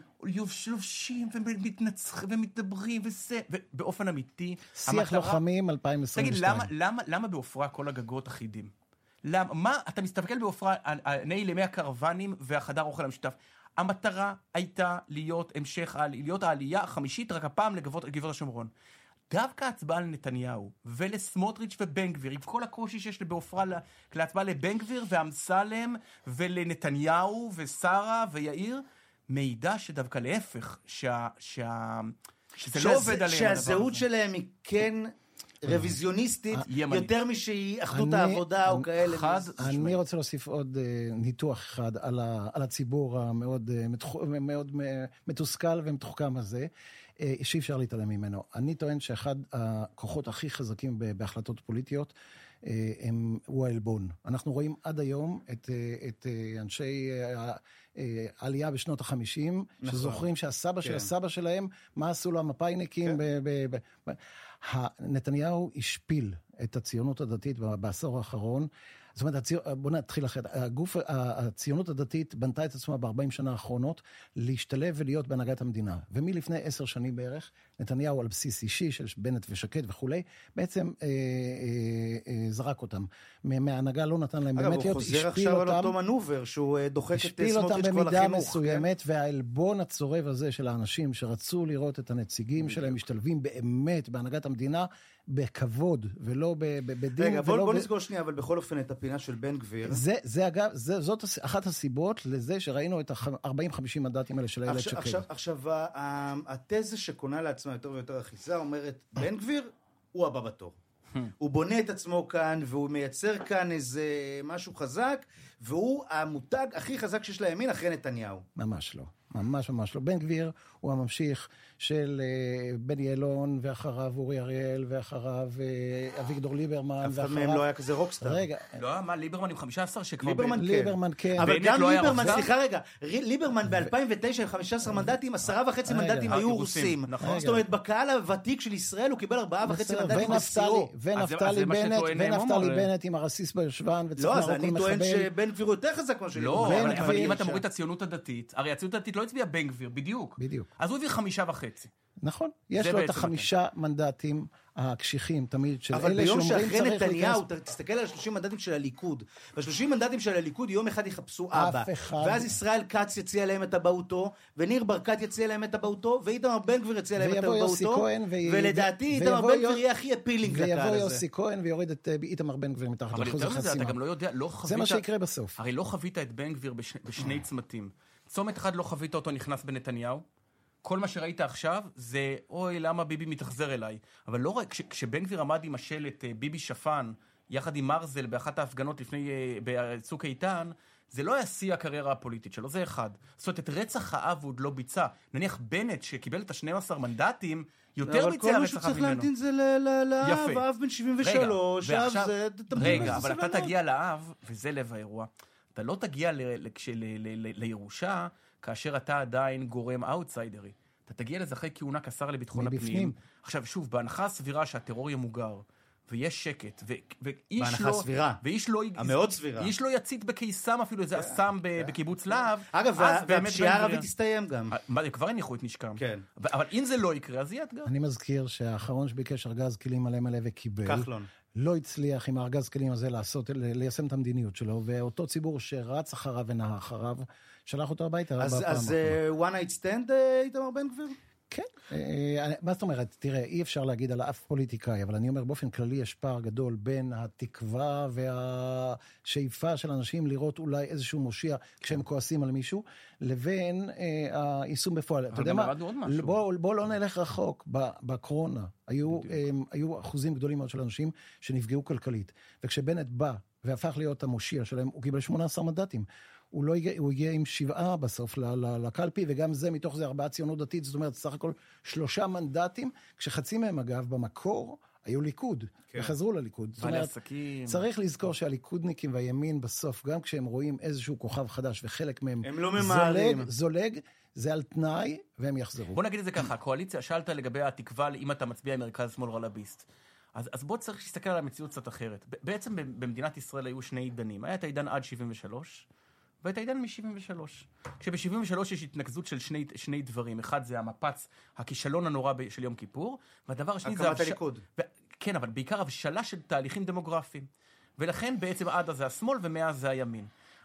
לובשים ומתנצחים ומתדברים וזה, ובאופן אמיתי, שיח לוחמים אלפיים עשרים ושתיים. תגיד, למה, למה בעופרה כל הגגות אחידים? למה, מה, אתה מסתכל בעופרה על ימי הקרוונים והחדר אוכל המשותף. המטרה הייתה להיות המשך, להיות העלייה החמישית, רק הפעם לגבות השומרון. דווקא הצבעה לנתניהו ולסמוטריץ' ובן גביר, עם כל הקושי שיש בעופרה להצבעה לבן גביר ואמסלם ולנתניהו ושרה ויאיר, מידע שדווקא להפך, שה, שה, שזה לא עובד עליהם. שהזהות שלהם היא כן רוויזיוניסטית, יותר משהיא אחדות העבודה או כאלה. אני רוצה להוסיף עוד ניתוח אחד על הציבור המאוד מתוסכל ומתוחכם הזה, שאי אפשר להתעלם ממנו. אני טוען שאחד הכוחות הכי חזקים בהחלטות פוליטיות הוא העלבון. אנחנו רואים עד היום את, את אנשי העלייה בשנות החמישים, נכון. שזוכרים שהסבא כן. של הסבא שלהם, מה עשו לו המפאיניקים? כן. ב, ב, ב, ב, נתניהו השפיל את הציונות הדתית בעשור האחרון, זאת אומרת, הציונ... בוא נתחיל אחרת. הגוף, הציונות הדתית בנתה את עצמה ב-ארבעים שנה האחרונות להשתלב ולהיות בהנהגת המדינה. ומלפני עשר שנים בערך, נתניהו על בסיס אישי של בנט ושקד וכולי, בעצם אה, אה, אה, זרק אותם. מההנהגה לא נתן להם אגב, באמת להיות, השפיל אותם. אגב, הוא חוזר עכשיו על אותו מנובר, שהוא דוחק את סמוטריץ' כל החינוך. השפיל אותם במידה מסוימת, כן? והעלבון הצורב הזה של האנשים שרצו לראות את הנציגים שלהם משתלבים באמת בהנהגת המדינה, בכבוד, ולא בדין. רגע, בוא, בוא נסגור שנייה, אבל בכל אופן את הפינה של בן גביר. זה, זה אגב, זה, זאת אחת הסיבות לזה שראינו את ה-ארבעים חמישים מנדטים האלה של הילד שקד. עכשיו, עכשיו, התזה שקונה לעצמה יותר ויותר אחיזה אומרת, בן גביר הוא הבא בתור. הוא בונה את עצמו כאן, והוא מייצר כאן איזה משהו חזק, והוא המותג הכי חזק שיש לימין אחרי נתניהו. ממש לא. ממש ממש לא. בן גביר הוא הממשיך של uh, בני אלון, ואחריו אורי אריאל, ואחריו uh, אביגדור ליברמן. אף אחד מהם לא היה כזה רוקסטאר. רגע. לא, מה, ליברמן עם חמישה עשר שכבר... ליברמן, ליברמן כן. אבל גם לא ליברמן, סליחה רגע, ליברמן ב-אלפיים ותשע עם חמישה עשר מנדטים, עשרה וחצי מנדטים היו רוסים. נכון. זאת אומרת, בקהל הוותיק של ישראל הוא קיבל ארבעה וחצי מנדטים לסירו. ונפתלי בנט, ונפתלי בנט עם הרסיס ביושבן, לא, אז אני טוען שבן גביר הוא יותר חזק כמו לא, אבל אם אתה מוריד את הציונות הדתית, הרי הציונות הדתית לא הצביעה בן גביר, בדיוק. בדיוק. אז הוא הביא חמישה וחצי. נכון. יש לו את החמישה מנדטים הקשיחים תמיד של אלה שאומרים צריך... אבל ביום שאחרי נתניהו, תסתכל על ה-שלושים מנדטים של הליכוד. וה-שלושים מנדטים של הליכוד יום אחד יחפשו אבא. ואז ישראל כץ יציע להם את הבאותו, וניר ברקת יציע להם את הבאותו, ואיתמר בן גביר יציע להם את הבאותו, ולדעתי איתמר בן גביר יהיה הכי אפילינג לקהל הזה. ויבוא יוסי כהן ויוריד את איתמר בן גביר מתחת לאחוז החסימה. אתה גם לא יודע, לא חווית... זה מה שיקרה בסוף. הרי לא חווית את בן גביר בשני צמתים. צומת אחד לא חווית אותו נכנס בנתניהו. כל מה שראית עכשיו זה, אוי, למה ביבי מתחזר אליי? אבל לא רק, כש, כשבן גביר עמד עם השלט ביבי שפן, יחד עם מרזל באחת ההפגנות לפני, בצוק איתן, זה לא היה שיא הקריירה הפוליטית שלו, זה אחד. זאת אומרת, את רצח האב הוא עוד לא ביצע. נניח בנט, שקיבל את ה-שנים עשר מנדטים, יותר ביצע רצח האב ממנו. אבל כל מה שצריך להמתין זה לאב, האב בן שבעים ושלוש, האב זה... רגע, אבל אתה תגיע לאב, וזה לב האירוע, אתה לא תגיע לירושה, כאשר אתה עדיין גורם אאוטסיידרי. אתה תגיע לזה אחרי כהונה כשר לביטחון הפנים. עכשיו, שוב, בהנחה הסבירה שהטרור ימוגר, ויש שקט, ואיש לא... בהנחה סבירה. ואיש לא... המאוד סבירה. איש לא יצית בקיסם אפילו איזה אסם בקיבוץ להב. אגב, והפשיעה הערבית תסתיים גם. כבר הניחו את נשקם. כן. אבל אם זה לא יקרה, אז יהיה אתגר. אני מזכיר שהאחרון שביקש ארגז כלים מלא מלא וקיבל. כחלון. לא הצליח עם הארגז כלים הזה לעשות, ליישם את המדיניות שלו, ואותו ציבור שרץ אחריו ונעה אחריו, שלח אותו הביתה. אז, אז uh, one night stand, איתמר בן גביר? כן. מה זאת אומרת? תראה, אי אפשר להגיד על אף פוליטיקאי, אבל אני אומר באופן כללי יש פער גדול בין התקווה והשאיפה של אנשים לראות אולי איזשהו מושיע כשהם כועסים על מישהו, לבין היישום בפועל. אתה יודע מה? בוא לא נלך רחוק. בקורונה היו אחוזים גדולים מאוד של אנשים שנפגעו כלכלית, וכשבנט בא והפך להיות המושיע שלהם, הוא קיבל שמונה עשר מנדטים. הוא לא הגיע, הוא הגיע עם שבעה בסוף לקלפי, וגם זה, מתוך זה ארבעה ציונות דתית, זאת אומרת, סך הכל שלושה מנדטים, כשחצי מהם, אגב, במקור, היו ליכוד, כן. וחזרו לליכוד. זאת אומרת, עסקים. צריך לזכור שהליכודניקים והימין בסוף, גם כשהם רואים איזשהו כוכב חדש, וחלק מהם לא זולג, זולג, זה על תנאי, והם יחזרו. בוא נגיד את זה ככה, הקואליציה, שאלת לגבי התקווה, אם אתה מצביע עם מרכז שמאל רלביסט. אז, אז בוא צריך להסתכל על המציאות קצת אחרת. בעצם במדינת ישראל היו שני עידנים. היה את העידן עד שבעים ושלוש, ואת העידן מ-שבעים ושלוש. כשב-שבעים ושלוש יש התנקזות של שני, שני דברים. אחד זה המפץ, הכישלון הנורא של יום כיפור, והדבר השני זה... הקמת הליכוד. ו... כן, אבל בעיקר הבשלה של תהליכים דמוגרפיים. ולכן בעצם עד אז זה השמאל ומאז זה הימין.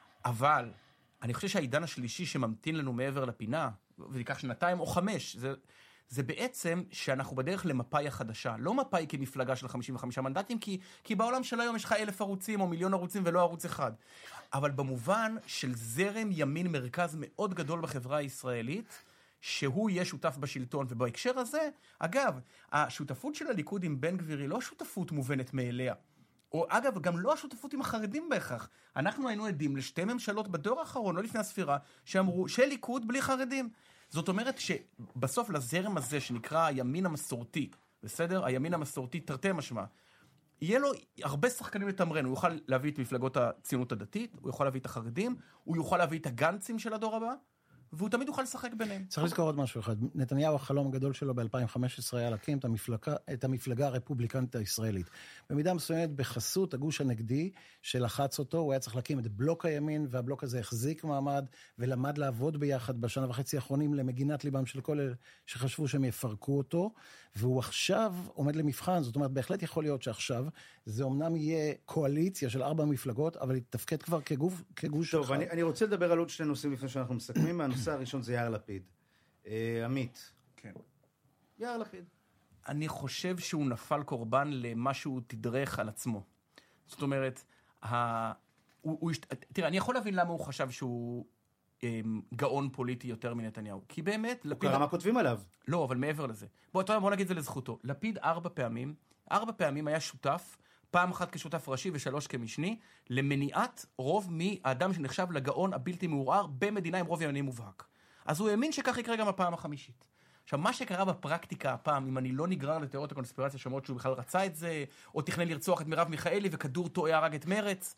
אבל אני חושב שהעידן השלישי שממתין לנו מעבר לפינה, ויקח שנתיים או חמש, זה... זה בעצם שאנחנו בדרך למפאי החדשה. לא מפאי כמפלגה של חמישים וחמישה מנדטים, כי, כי בעולם של היום יש לך אלף ערוצים או מיליון ערוצים ולא ערוץ אחד. אבל במובן של זרם ימין מרכז מאוד גדול בחברה הישראלית, שהוא יהיה שותף בשלטון. ובהקשר הזה, אגב, השותפות של הליכוד עם בן גביר היא לא שותפות מובנת מאליה. או אגב, גם לא השותפות עם החרדים בהכרח. אנחנו היינו עדים לשתי ממשלות בדור האחרון, לא לפני הספירה, שאמרו שליכוד בלי חרדים. זאת אומרת שבסוף לזרם הזה שנקרא הימין המסורתי, בסדר? הימין המסורתי תרתי משמע, יהיה לו הרבה שחקנים לתמרן, הוא יוכל להביא את מפלגות הציונות הדתית, הוא יוכל להביא את החרדים, הוא יוכל להביא את הגנצים של הדור הבא, והוא תמיד יוכל לשחק ביניהם. צריך לזכור עוד משהו אחד. נתניהו, החלום הגדול שלו ב-אלפיים וחמש עשרה היה להקים את המפלגה, את המפלגה הרפובליקנית הישראלית. במידה מסוימת בחסות הגוש הנגדי שלחץ אותו, הוא היה צריך להקים את בלוק הימין, והבלוק הזה החזיק מעמד ולמד לעבוד ביחד בשנה וחצי האחרונים למגינת ליבם של כל אלה שחשבו שהם יפרקו אותו, והוא עכשיו עומד למבחן. זאת אומרת, בהחלט יכול להיות שעכשיו זה אמנם יהיה קואליציה של ארבע מפלגות, אבל יתפקד כבר כגוף, כגוש טוב, אני, אני רוצה לדבר על עוד שני נושאים לפני שאנחנו מסכמים. הנושא הראשון זה יאיר לפיד. אה, עמית. כן. יאיר לפיד. אני חושב שהוא נפל קורבן למה שהוא תדרך על עצמו. זאת אומרת, ה... הוא, הוא... תראה, אני יכול להבין למה הוא חשב שהוא אה, גאון פוליטי יותר מנתניהו. כי באמת... הוא לפיד... קרא מה כותבים עליו. לא, אבל מעבר לזה. בוא, בוא נגיד את זה לזכותו. לפיד ארבע פעמים, ארבע פעמים היה שותף, פעם אחת כשותף ראשי ושלוש כמשני, למניעת רוב מהאדם שנחשב לגאון הבלתי מעורער במדינה עם רוב ימני מובהק. אז הוא האמין שכך יקרה גם הפעם החמישית. עכשיו, מה שקרה בפרקטיקה הפעם, אם אני לא נגרר לתיאוריות הקונספירציה שאומרות שהוא בכלל רצה את זה, או תכנן לרצוח את מרב מיכאלי וכדור טועה הרג את מרץ.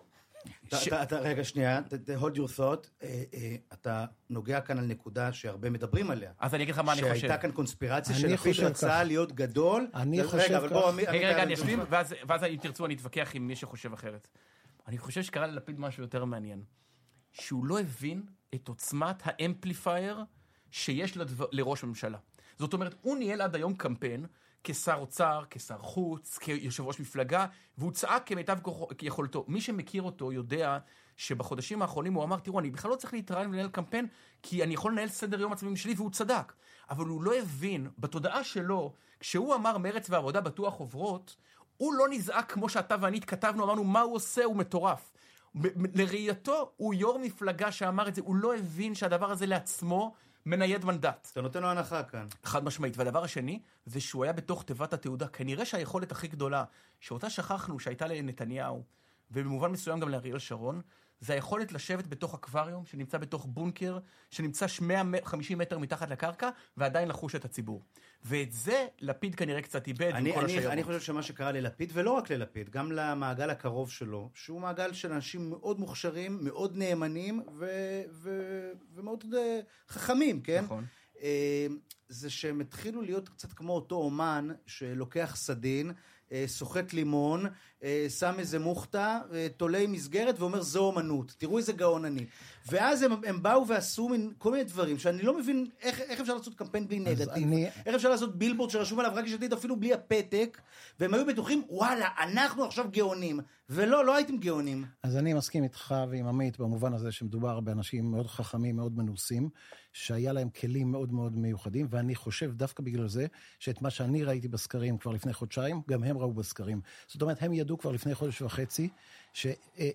רגע, שנייה, hold your thought. אתה נוגע כאן על נקודה שהרבה מדברים עליה. אז אני אגיד לך מה אני חושב. שהייתה כאן קונספירציה שלפיד רצה להיות גדול. אני חושב כך. רגע, רגע, אני אשלים, ואז אם תרצו אני אתווכח עם מי שחושב אחרת. אני חושב שקרה ללפיד משהו יותר מעניין. שהוא לא הבין את עוצמת האמפליפייר שיש לראש הממשלה. זאת אומרת, הוא ניהל עד היום קמפיין, כשר אוצר, כשר חוץ, כיושב ראש מפלגה, והוא צעק כמיטב יכולתו. מי שמכיר אותו יודע שבחודשים האחרונים הוא אמר, תראו, אני בכלל לא צריך להתראיין ולנהל קמפיין, כי אני יכול לנהל סדר יום עצמי שלי, והוא צדק. אבל הוא לא הבין, בתודעה שלו, כשהוא אמר מרץ ועבודה בטוח עוברות, הוא לא נזעק כמו שאתה ואני התכתבנו, אמרנו, מה הוא עושה? הוא מטורף. לראייתו, הוא יו"ר מפלגה שאמר את זה, הוא לא הבין שהדבר הזה לעצמו מנייד מנדט. אתה נותן לו הנחה כאן. חד משמעית. והדבר השני, זה שהוא היה בתוך תיבת התעודה. כנראה שהיכולת הכי גדולה, שאותה שכחנו, שהייתה לנתניהו, ובמובן מסוים גם לאריאל שרון, זה היכולת לשבת בתוך אקווריום, שנמצא בתוך בונקר, שנמצא מאה וחמישים מטר מתחת לקרקע, ועדיין לחוש את הציבור. ואת זה לפיד כנראה קצת איבד. אני, אני, אני חושב שמה שקרה ללפיד, ולא רק ללפיד, גם למעגל הקרוב שלו, שהוא מעגל של אנשים מאוד מוכשרים, מאוד נאמנים, ו, ו, ומאוד חכמים, כן? נכון. זה שהם התחילו להיות קצת כמו אותו אומן, שלוקח סדין, סוחט לימון, שם איזה מוכתה, תולה מסגרת ואומר זו אומנות, תראו איזה גאון אני. ואז הם, הם באו ועשו מין כל מיני דברים, שאני לא מבין איך, איך אפשר לעשות קמפיין בלי נגטיב, אני... איך אפשר לעשות בילבורד שרשום עליו רק ישתית אפילו בלי הפתק, והם היו בטוחים, וואלה, אנחנו עכשיו גאונים, ולא, לא הייתם גאונים. אז אני מסכים איתך ועם עמית במובן הזה שמדובר באנשים מאוד חכמים, מאוד מנוסים, שהיה להם כלים מאוד מאוד מיוחדים, ואני חושב דווקא בגלל זה, שאת מה שאני ראיתי בסקרים כבר לפני חודשיים, גם הם ראו בסקרים. זאת אומרת, הם ידעו כבר לפני חודש וחצי, ש,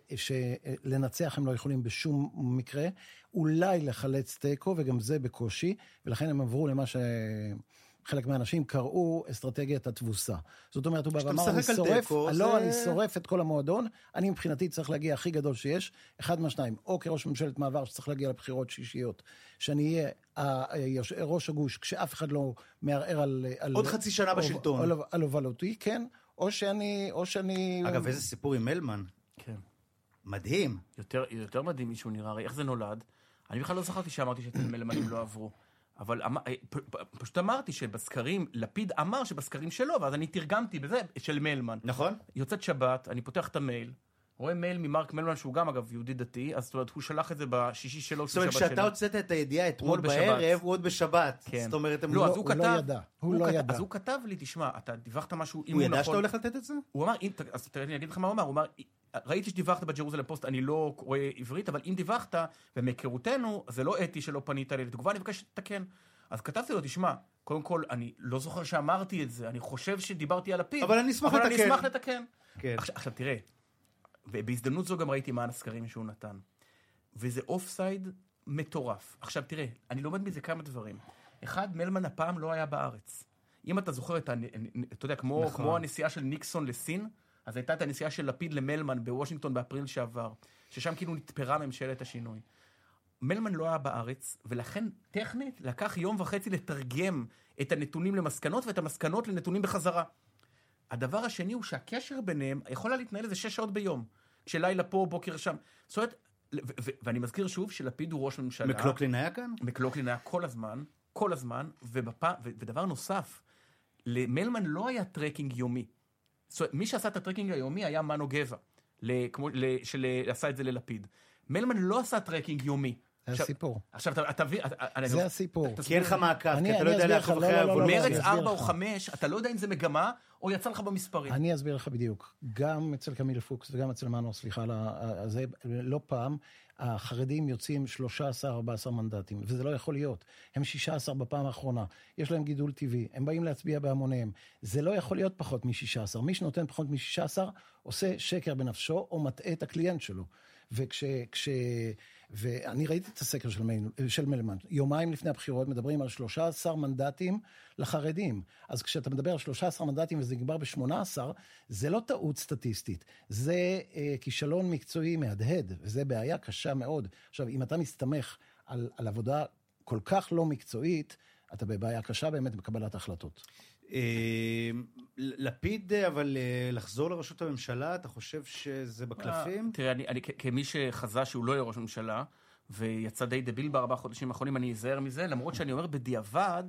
שלנצח הם לא יכולים בשום מקרה, אולי לחלץ טקו, וגם זה בקושי, ולכן הם עברו למה ש... חלק מהאנשים קראו אסטרטגיית התבוסה. זאת אומרת, הוא בא ואמר, אני שורף, לא, אני שורף את כל המועדון, אני מבחינתי צריך להגיע הכי גדול שיש, אחד מהשניים, או כראש ממשלת מעבר שצריך להגיע לבחירות שישיות, שאני אהיה ראש הגוש, כשאף אחד לא מערער על... עוד חצי שנה בשלטון. על הובלותי, כן, או שאני... אגב, איזה סיפור עם מלמן. כן. מדהים. יותר, יותר מדהים מישהו נראה, הרי איך זה נולד? אני בכלל לא זכרתי שאמרתי שאצל מלמנים לא עברו. אבל פשוט אמרתי שבסקרים, לפיד אמר שבסקרים שלו, ואז אני תרגמתי בזה של מלמן. נכון. יוצאת שבת, אני פותח את המייל, רואה מייל ממרק מלמן, שהוא גם אגב יהודי דתי, אז זאת אומרת, הוא שלח את זה בשישי שלו, זאת אומרת, כשאתה הוצאת את הידיעה אתמול בערב, הוא עוד בשבת. כן. זאת אומרת, לא, הוא לא ידע. הוא לא ידע. אז הוא כתב לי, תשמע, אתה דיווחת משהו, הוא ידע שאתה הולך לתת את זה? הוא אמר, אז אני אגיד לך מה הוא אמר, הוא אמר, ראיתי שדיווחת בג'רוזלם פוסט, אני לא קורא עברית, אבל אם דיווחת, ומהיכרותנו, זה לא אתי שלא פנית לי לתגובה, אני מבקש לתקן. אז כתבתי לו, תשמע, קודם כל, אני לא זוכר שאמרתי את זה, אני חושב שדיברתי על לפיד, אבל אני אשמח לתקן. אבל אני אשמח לתקן. כן. עכשיו, עכשיו, תראה, ובהזדמנות זו גם ראיתי מה הסקרים שהוא נתן. וזה אופסייד מטורף. עכשיו, תראה, אני לומד מזה כמה דברים. אחד, מלמן הפעם לא היה בארץ. אם אתה זוכר את, אתה יודע, כמו, נכון. כמו הנסיעה של ניקסון לסין, אז הייתה את הנסיעה של לפיד למלמן בוושינגטון באפריל שעבר, ששם כאילו נתפרה ממשלת השינוי. מלמן לא היה בארץ, ולכן טכנית לקח יום וחצי לתרגם את הנתונים למסקנות, ואת המסקנות לנתונים בחזרה. הדבר השני הוא שהקשר ביניהם יכול להתנהל איזה שש שעות ביום, כשלילה פה, בוקר שם. זאת אומרת, ו- ו- ואני מזכיר שוב שלפיד הוא ראש ממשלה. מקלוקלין היה כאן? מקלוקלין היה כל הזמן, כל הזמן, ובפ... ו- ודבר נוסף, למלמן לא היה טרקינג יומי. זאת אומרת, מי שעשה את הטרקינג היומי היה מנו גבע, כמו, שעשה את זה ללפיד. מלמן לא עשה טרקינג יומי. זה הסיפור. עכשיו, אתה תביא... זה הסיפור. כי אין לך מעקב, כי אתה לא יודע לעקוב אחרי האבולוציה. מרץ ארבע או חמש, אתה לא יודע אם זה מגמה, או יצא לך במספרים. אני אסביר לך בדיוק. גם אצל קמיל פוקס וגם אצל מנו, סליחה, זה לא פעם, החרדים יוצאים שלושה עשר ארבעה עשר מנדטים, וזה לא יכול להיות. הם שישה עשר בפעם האחרונה. יש להם גידול טבעי, הם באים להצביע בהמוניהם. זה לא יכול להיות פחות מ-שישה עשר. מי שנותן פחות מ-שישה עשר, עושה שקר בנפשו, או מטעה את הקליינט שלו. וכש... כש... ואני ראיתי את הסקר של, מל, של מלמן, יומיים לפני הבחירות מדברים על שלושה עשר מנדטים לחרדים, אז כשאתה מדבר על שלושה עשר מנדטים וזה נגמר ב-שמונה עשר, זה לא טעות סטטיסטית, זה אה, כישלון מקצועי מהדהד, וזה בעיה קשה מאוד. עכשיו, אם אתה מסתמך על, על עבודה כל כך לא מקצועית, אתה בבעיה קשה באמת בקבלת החלטות. לפיד, אבל לחזור לראשות הממשלה, אתה חושב שזה בקלפים? תראה, אני כמי שחזה שהוא לא יהיה ראש ממשלה, ויצא די דביל בארבעה חודשים האחרונים, אני אזהר מזה, למרות שאני אומר בדיעבד,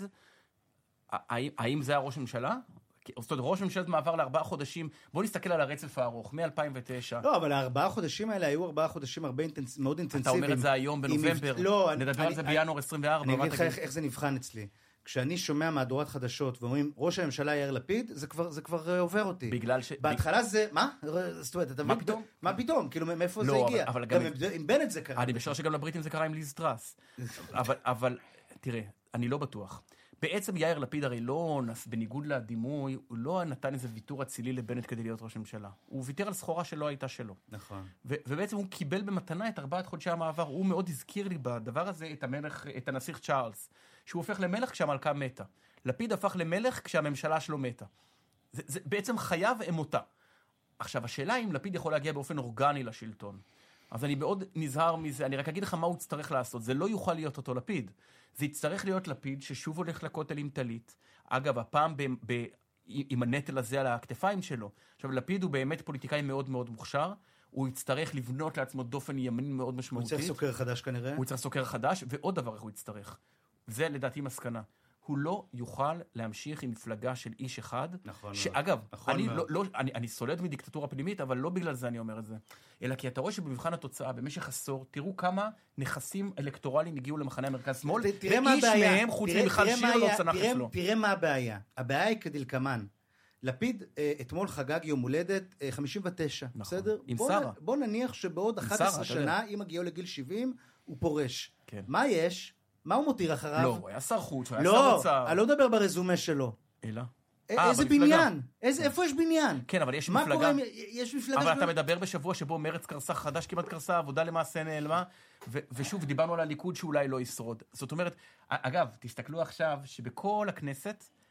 האם זה היה ראש ממשלה? זאת אומרת, ראש ממשלת מעבר לארבעה חודשים, בוא נסתכל על הרצף הארוך, מ-אלפיים ותשע. לא, אבל הארבעה חודשים האלה היו ארבעה חודשים מאוד אינטנסיביים. אתה אומר את זה היום בנובמבר, נדבר על זה בינואר עשרים וארבע. אני אגיד לך איך זה נבחן אצלי. כשאני שומע מהדורת חדשות ואומרים, ראש הממשלה יאיר לפיד, זה כבר, זה כבר עובר אותי. בגלל ש... בהתחלה זה, מה? זאת אומרת, אתה מה פתאום? מה פתאום? כאילו, מאיפה זה לא, הגיע? אבל גם גם... עם בנט זה קרה. אני משער שגם לבריטים זה קרה עם ליז טראס. אבל, אבל, תראה, אני לא בטוח. בעצם יאיר לפיד הרי לא, בניגוד לדימוי, הוא לא נתן איזה ויתור אצילי לבנט כדי להיות ראש ממשלה. הוא ויתר על סחורה שלא הייתה שלו. נכון. ו- ובעצם הוא קיבל במתנה את ארבעת חודשי המעבר. הוא מאוד הזכיר לי בדבר הזה את המלך, את הנסיך צ'ארלס, שהוא הופך למלך כשהמלכה מתה. לפיד הפך למלך כשהממשלה שלו מתה. זה, זה בעצם חיה ואמותה. עכשיו, השאלה אם לפיד יכול להגיע באופן אורגני לשלטון. אז אני מאוד נזהר מזה, אני רק אגיד לך מה הוא יצטרך לעשות. זה לא יוכל להיות אותו לפיד. זה יצטרך להיות לפיד ששוב הולך לכותל עם טלית. אגב, הפעם ב, ב, עם הנטל הזה על הכתפיים שלו. עכשיו, לפיד הוא באמת פוליטיקאי מאוד מאוד מוכשר. הוא יצטרך לבנות לעצמו דופן ימין מאוד משמעותית. הוא צריך סוקר חדש כנראה. הוא צריך סוקר חדש, ועוד דבר איך הוא יצטרך. זה לדעתי מסקנה. הוא לא יוכל להמשיך עם מפלגה של איש אחד, נכון שאגב, נכון אני, לא, לא, אני, אני סולד מדיקטטורה פנימית, אבל לא בגלל זה אני אומר את זה, אלא כי אתה רואה שבמבחן התוצאה, במשך עשור, תראו כמה נכסים אלקטורליים הגיעו למחנה המרכז שמאל, ואיש מהם חוץ ממיכל שיר לא צנח אצלו. תראה מה הבעיה. הבעיה היא כדלקמן. לפיד אתמול חגג יום הולדת חמישים ותשע, נכון. בסדר? עם בוא, שרה. בוא נניח שבעוד אחת עשרה שנה, אם מגיעו לגיל שבעים, הוא פורש. כן. מה יש? מה הוא מותיר אחריו? לא, הוא היה שר חוץ, הוא היה לא, שר אוצר. אני לא מדבר ברזומה שלו. אלא? איזה בניין? איזה, איפה יש בניין? כן, אבל יש מה מפלגה. קורה אם יש מפלגה? אבל אתה מדבר בשבוע שבו מרץ קרסה חדש, כמעט קרסה, עבודה למעשה נעלמה, ו- ושוב, דיברנו על הליכוד שאולי לא ישרוד. זאת אומרת, אגב, תסתכלו עכשיו שבכל הכנסת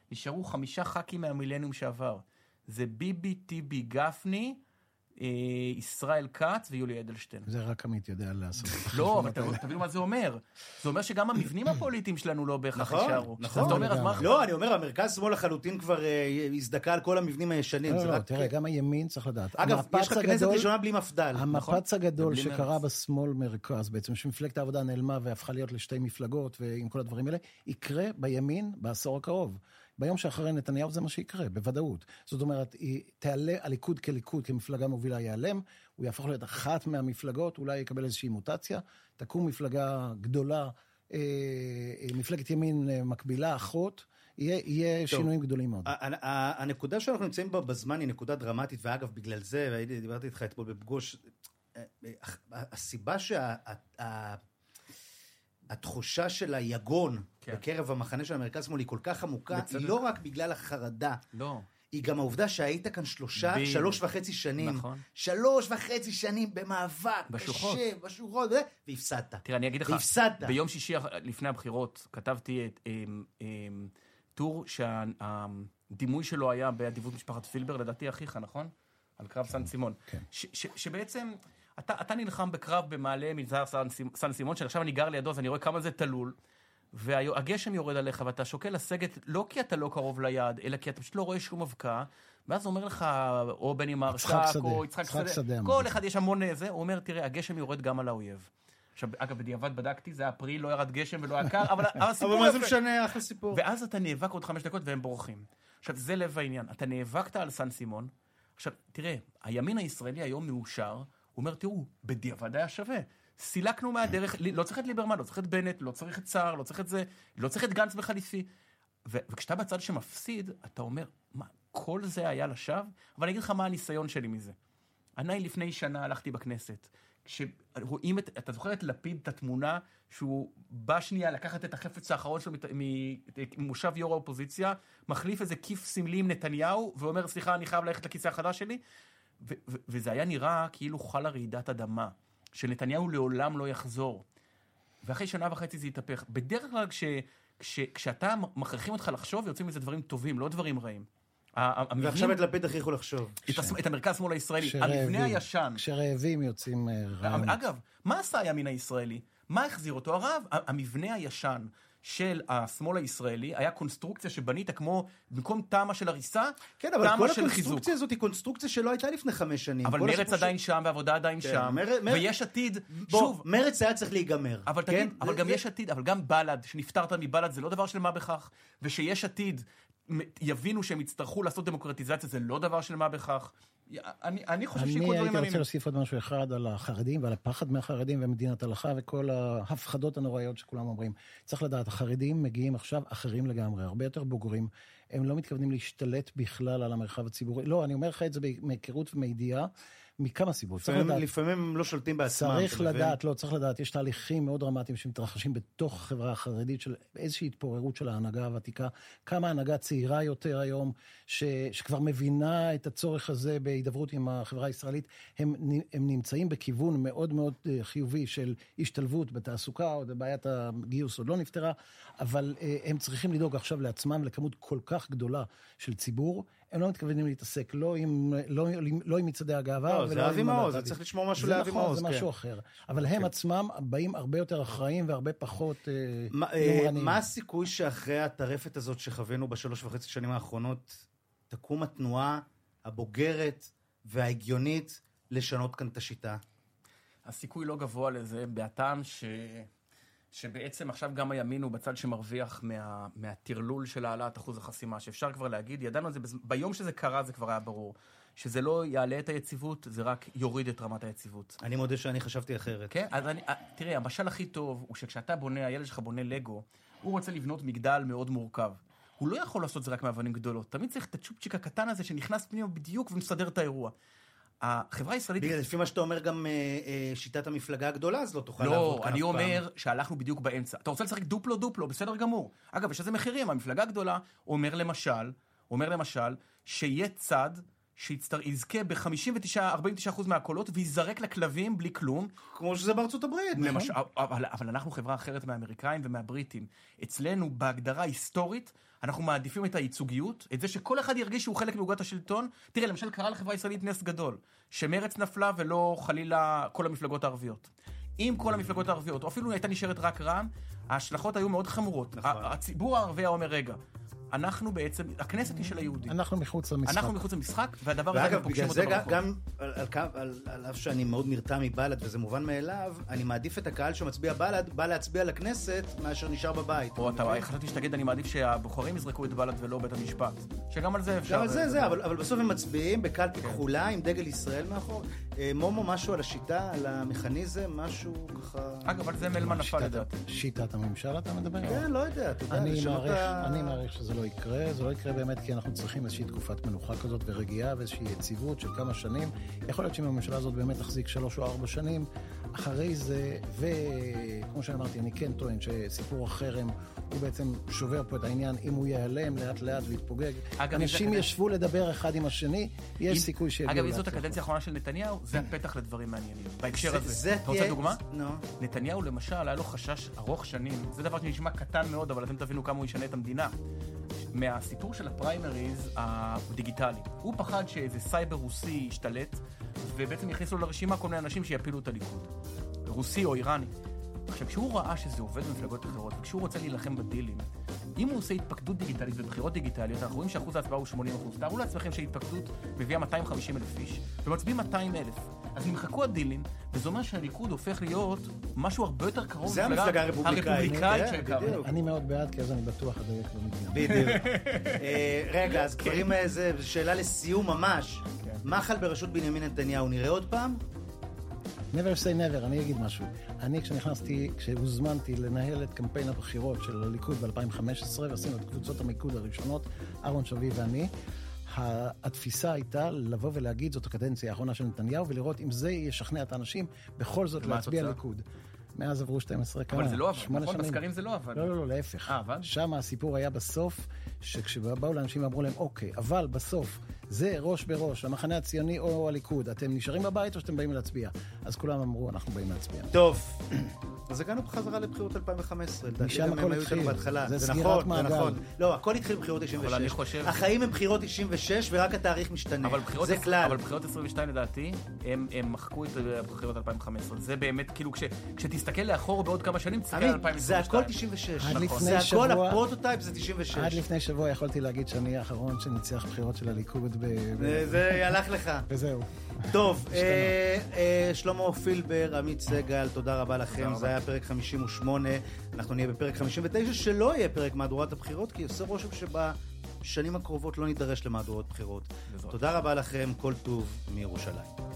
נשארו חמישה ח"כים מהמילניום שעבר. זה ביבי, טיבי, גפני, ישראל כץ ויולי אדלשטיין. זה רק עמית יודע לעשות. לא, אבל תבינו מה זה אומר. זה אומר שגם המבנים הפוליטיים שלנו לא בהכרח יישארו. נכון, נכון. לא, אני אומר, המרכז שמאל לחלוטין כבר הזדקה על כל המבנים הישנים. לא, לא, תראה, גם הימין צריך לדעת. אגב, יש לך כנסת ראשונה בלי מפדל. המפץ הגדול שקרה בשמאל מרכז, בעצם שמפלגת העבודה נעלמה והפכה להיות לשתי מפלגות ועם כל הדברים האלה, יקרה בימין בעשור הקרוב. ביום שאחרי נתניהו זה מה שיקרה, בוודאות. זאת אומרת, היא תעלה, הליכוד כליכוד, כמפלגה מובילה ייעלם, הוא יהפוך להיות אחת מהמפלגות, אולי יקבל איזושהי מוטציה, תקום מפלגה גדולה, אה, מפלגת ימין מקבילה, אחות, יהיה, יהיה שינויים גדולים מאוד. הנקודה שאנחנו נמצאים בה בזמן היא נקודה דרמטית, ואגב, בגלל זה, והייתי, דיברתי איתך אתמול בפגוש, הסיבה שה... התחושה של היגון כן. בקרב המחנה של המרכז שמאל היא כל כך עמוקה, היא לא רק בגלל החרדה, לא. היא גם העובדה שהיית כאן שלושה, ב... שלוש וחצי שנים, נכון. שלוש וחצי שנים במאבק, בשוחות. קשה, בשוחות, והפסדת. תראה, אני אגיד לך, והפסדת. ביום שישי לפני הבחירות כתבתי את אמ, אמ, טור שהדימוי שלו היה באדיבות משפחת פילבר, לדעתי אחיך, נכון? על קרב סן סימון. כן. ש, ש, שבעצם... אתה, אתה נלחם בקרב במעלה מנזר סן סימון, שעכשיו אני גר לידו, אז אני רואה כמה זה תלול, והגשם יורד עליך, ואתה שוקל לסגת, לא כי אתה לא קרוב ליד, אלא כי אתה פשוט לא רואה שום אבקה, ואז הוא אומר לך, או בני מרשק, או יצחק שדה, כל אחד יש המון זה, הוא אומר, תראה, הגשם יורד גם על האויב. עכשיו, אגב, בדיעבד בדקתי, זה אפריל, לא ירד גשם ולא היה קר, אבל הסיפור... אבל מה זה משנה, אחלה סיפור. ואז אתה נאבק עוד חמש דקות והם בורחים. עכשיו, זה לב העניין. אתה נאבקת על סן סימון. עכשיו, תראה, הימין הישראלי היום מאושר, הוא אומר, תראו, בדיעבד היה שווה. סילקנו מהדרך, לא צריך את ליברמן, לא צריך את בנט, לא צריך את צער, לא צריך את זה, לא צריך את גנץ בחליפי. ו- וכשאתה בצד שמפסיד, אתה אומר, מה, כל זה היה לשווא? אבל אני אגיד לך מה הניסיון שלי מזה. אני לפני שנה הלכתי בכנסת, כשרואים את, אתה זוכר את לפיד, את התמונה, שהוא בא שנייה לקחת את החפץ האחרון שלו ממושב יו"ר האופוזיציה, מחליף איזה כיף סמלי עם נתניהו, ואומר, סליחה, אני חייב ללכת לכיסא החדש שלי, ו- ו- וזה היה נראה כאילו חלה רעידת אדמה, שנתניהו לעולם לא יחזור. ואחרי שנה וחצי זה יתהפך. בדרך כלל כש, כש, כשאתה מכריחים אותך לחשוב, יוצאים מזה דברים טובים, לא דברים רעים. ועכשיו את לפיד הכריחו לחשוב. את המרכז שמאל הישראלי. המבנה הישן. כשרעבים יוצאים רעיון. אגב, מה עשה הימין הישראלי? מה החזיר אותו הרב? המבנה הישן של השמאל הישראלי היה קונסטרוקציה שבנית כמו, במקום תמה של הריסה, כן, אבל כל הקונסטרוקציה הזאת היא קונסטרוקציה שלא הייתה לפני חמש שנים. אבל מרץ עדיין שם, ועבודה עדיין שם, ויש עתיד, שוב... מרץ היה צריך להיגמר. אבל תגיד, אבל גם יש עתיד, אבל גם בל"ד, שנפטרת מבל"ד, זה לא דבר של מה בכך, ושיש עתיד יבינו שהם יצטרכו לעשות דמוקרטיזציה, זה לא דבר של מה בכך. אני, אני חושב שכל דברים... אני הייתי רוצה להוסיף עוד משהו אחד על החרדים ועל הפחד מהחרדים ומדינת הלכה וכל ההפחדות הנוראיות שכולם אומרים. צריך לדעת, החרדים מגיעים עכשיו אחרים לגמרי, הרבה יותר בוגרים. הם לא מתכוונים להשתלט בכלל על המרחב הציבורי. לא, אני אומר לך את זה מהיכרות ומידיעה, מכמה סיבות. לפעמים הם לא שולטים בעצמם. צריך לדעת, לא, צריך לדעת, יש תהליכים מאוד דרמטיים שמתרחשים בתוך החברה החרדית של איזושהי התפוררות של ההנהגה הוותיקה, כמה הנהגה צעירה יותר היום, ש, שכבר מבינה את הצורך הזה בהידברות עם החברה הישראלית, הם, הם נמצאים בכיוון מאוד מאוד חיובי של השתלבות בתעסוקה, או בעיית הגיוס עוד לא נפתרה, אבל הם צריכים לדאוג עכשיו לעצמם לכמות כל כך גדולה של ציבור, הם לא מתכוונים להתעסק, לא עם, לא, לא עם מצעדי הגאווה. לא, זה אבי מעוז, זה צריך לשמור משהו לאבי מעוז. זה נכון, זה משהו אחר. אבל הם עצמם באים הרבה יותר אחראים והרבה פחות יומרנים. מה הסיכוי שאחרי הטרפת הזאת שחווינו בשלוש וחצי שנים האחרונות, תקום התנועה הבוגרת וההגיונית לשנות כאן את השיטה? הסיכוי לא גבוה לזה, בהטעם ש... שבעצם עכשיו גם הימין הוא בצד שמרוויח מה, מהתרלול של העלאת אחוז החסימה, שאפשר כבר להגיד, ידענו את זה, ביום שזה קרה זה כבר היה ברור, שזה לא יעלה את היציבות, זה רק יוריד את רמת היציבות. אני מודה שאני חשבתי אחרת. כן, אז אני, תראה, המשל הכי טוב הוא שכשאתה בונה, הילד שלך בונה לגו, הוא רוצה לבנות מגדל מאוד מורכב. הוא לא יכול לעשות זה רק מאבנים גדולות, תמיד צריך את הצ'ופצ'יק הקטן הזה שנכנס פנימה בדיוק ומסדר את האירוע. החברה הישראלית... בגלל, לפי מה שאתה אומר גם שיטת המפלגה הגדולה, אז לא תוכל לא, לעבוד כאן אף פעם. אני אומר שהלכנו בדיוק באמצע. אתה רוצה לשחק דופלו דופלו, בסדר גמור. אגב, יש איזה מחירים, המפלגה הגדולה אומר למשל, אומר למשל, שיהיה צד שיזכה ב-חמישים ותשע ארבעים ותשעה אחוז מהקולות, ויזרק לכלבים בלי כלום. כמו שזה בארצות הברית. למש... אבל, אבל אנחנו חברה אחרת מהאמריקאים ומהבריטים. אצלנו, בהגדרה היסטורית, אנחנו מעדיפים את הייצוגיות, את זה שכל אחד ירגיש שהוא חלק מעוגת השלטון. תראה, למשל, קרה לחברה הישראלית נס גדול, שמרץ נפלה ולא חלילה כל המפלגות הערביות. אם כל המפלגות הערביות, או אפילו הייתה נשארת רק רע"מ, ההשלכות היו מאוד חמורות. נכון. הציבור הערבי אומר, רגע, אנחנו בעצם, הכנסת היא של היהודים. אנחנו מחוץ למשחק. אנחנו מחוץ למשחק, והדבר הזה אנחנו פוגשים אותו ברחוב. גם, על, על, על, על אף שאני מאוד נרתע מבל"ד, וזה מובן מאליו, אני מעדיף את הקהל שמצביע בל"ד, בא להצביע לכנסת, מאשר נשאר בבית. או אתה חשבתי שתגיד, אני מעדיף שהבוחרים יזרקו את בל"ד ולא בית המשפט. שגם על זה אפשר... גם על זה, זה, אבל, אבל בסוף הם מצביעים בקלפי כחולה, עם דגל ישראל מאחור. מומו, משהו על השיטה, על המכניזם, משהו ככה... אגב, אבל זה מלמה נפל לדעת. שיטת הממשל, אתה מדבר? כן, לא יודע, אתה יודע, אני מעריך שזה לא יקרה, זה לא יקרה באמת כי אנחנו צריכים איזושהי תקופת מנוחה כזאת ורגיעה ואיזושהי יציבות של כמה שנים. יכול להיות שאם הממשלה הזאת באמת תחזיק שלוש או ארבע שנים, אחרי זה, וכמו שאמרתי, אני כן טוען שסיפור החרם הוא בעצם שובר פה את העניין, אם הוא ייעלם לאט לאט ויתפוגג. אנשים ישבו לדבר אחד עם השני, יש סיכוי שיגיעו להצליח. אגב, זאת הקדנציה האחרונה של נתניהו, זה הפתח לדברים מעניינים. בהקשר הזה, אתה רוצה דוגמה? נתניהו למשל, היה לו חשש ארוך שנים, זה דבר שנשמע קטן מאוד, אבל אתם תבינו כמה הוא ישנה את המדינה. מהסיפור של הפריימריז הדיגיטלי. הוא פחד שאיזה סייבר רוסי ישתלט, ובעצם יכניסו לו לרשימה כל מיני אנשים שיפילו את הליכוד. רוסי או איראני. עכשיו, כשהוא ראה שזה עובד במפלגות אחרות, וכשהוא רוצה להילחם בדילים, אם הוא עושה התפקדות דיגיטלית ובחירות דיגיטליות, אנחנו רואים שאחוז ההצבעה הוא שמונים אחוז. תארו לעצמכם שהתפקדות מביאה מאתיים וחמישים אלף איש, ומצביעים מאתיים אלף. אז נמחקו הדילים, וזה אומר שהליכוד הופך להיות משהו הרבה יותר קרוב. זה המפלגה הרפובליקאית. אני מאוד בעד, כי אז אני בטוח הדייק במדינה. בדיוק. רגע, אז דברים איזה, שאלה לסיום ממש. מחל בראשות בנימין נתניהו, נראה עוד פעם? never say never, אני אגיד משהו. אני כשנכנסתי, כשהוזמנתי לנהל את קמפיין הבחירות של הליכוד ב-אלפיים וחמש עשרה, ועשינו את קבוצות המיקוד הראשונות, אהרון שבי ואני, התפיסה הייתה לבוא ולהגיד זאת הקדנציה האחרונה של נתניהו, ולראות אם זה ישכנע את האנשים בכל זאת להצביע ליכוד. מאז עברו שתים עשרה כמה. אבל זה לא עבד, נכון? בסקרים זה לא עבד. לא, לא, לא, להפך. אה, עבד? שם הסיפור היה בסוף, שכשבאו לאנשים ואמרו להם, אוקיי, אבל בסוף, זה ראש בראש, המחנה הציוני או הליכוד, אתם נשארים בבית או שאתם באים להצביע? אז כולם אמרו, אנחנו באים להצביע. טוב, אז הגענו בחזרה לבחירות אלפיים וחמש עשרה. משם הכל התחיל. זה סגירת מעגל. לא, הכל התחיל בבחירות תשעים ושש. החיים הם בחירות תשעים ושש, ורק התאריך משתנה. זה כלל. אבל בחירות עשרים ושתיים לדעתי, הם מחקו את הבחירות אלפיים וחמש עשרה. זה באמת, כאילו, כשתסתכל לאחור בעוד כמה שנים, תסתכל על אלפיים עשרים ושתיים. זה הכל תשעים ושש. זה הכל, הפרוטוטייפ זה תשעים ושש. עד לפני שבוע יכולתי להגיד שאני האחרון שניצח בחירות של הליכוד. זה הלך לך. וזהו. טוב, שלמה פילבר, עמית סגל, תודה רבה לכם. זה היה פרק חמישים ושמונה. אנחנו נהיה בפרק חמישים ותשע, שלא יהיה פרק מהדורת הבחירות, כי עושה רושם שבשנים הקרובות לא נידרש למהדורות בחירות. תודה רבה לכם, כל טוב מירושלים.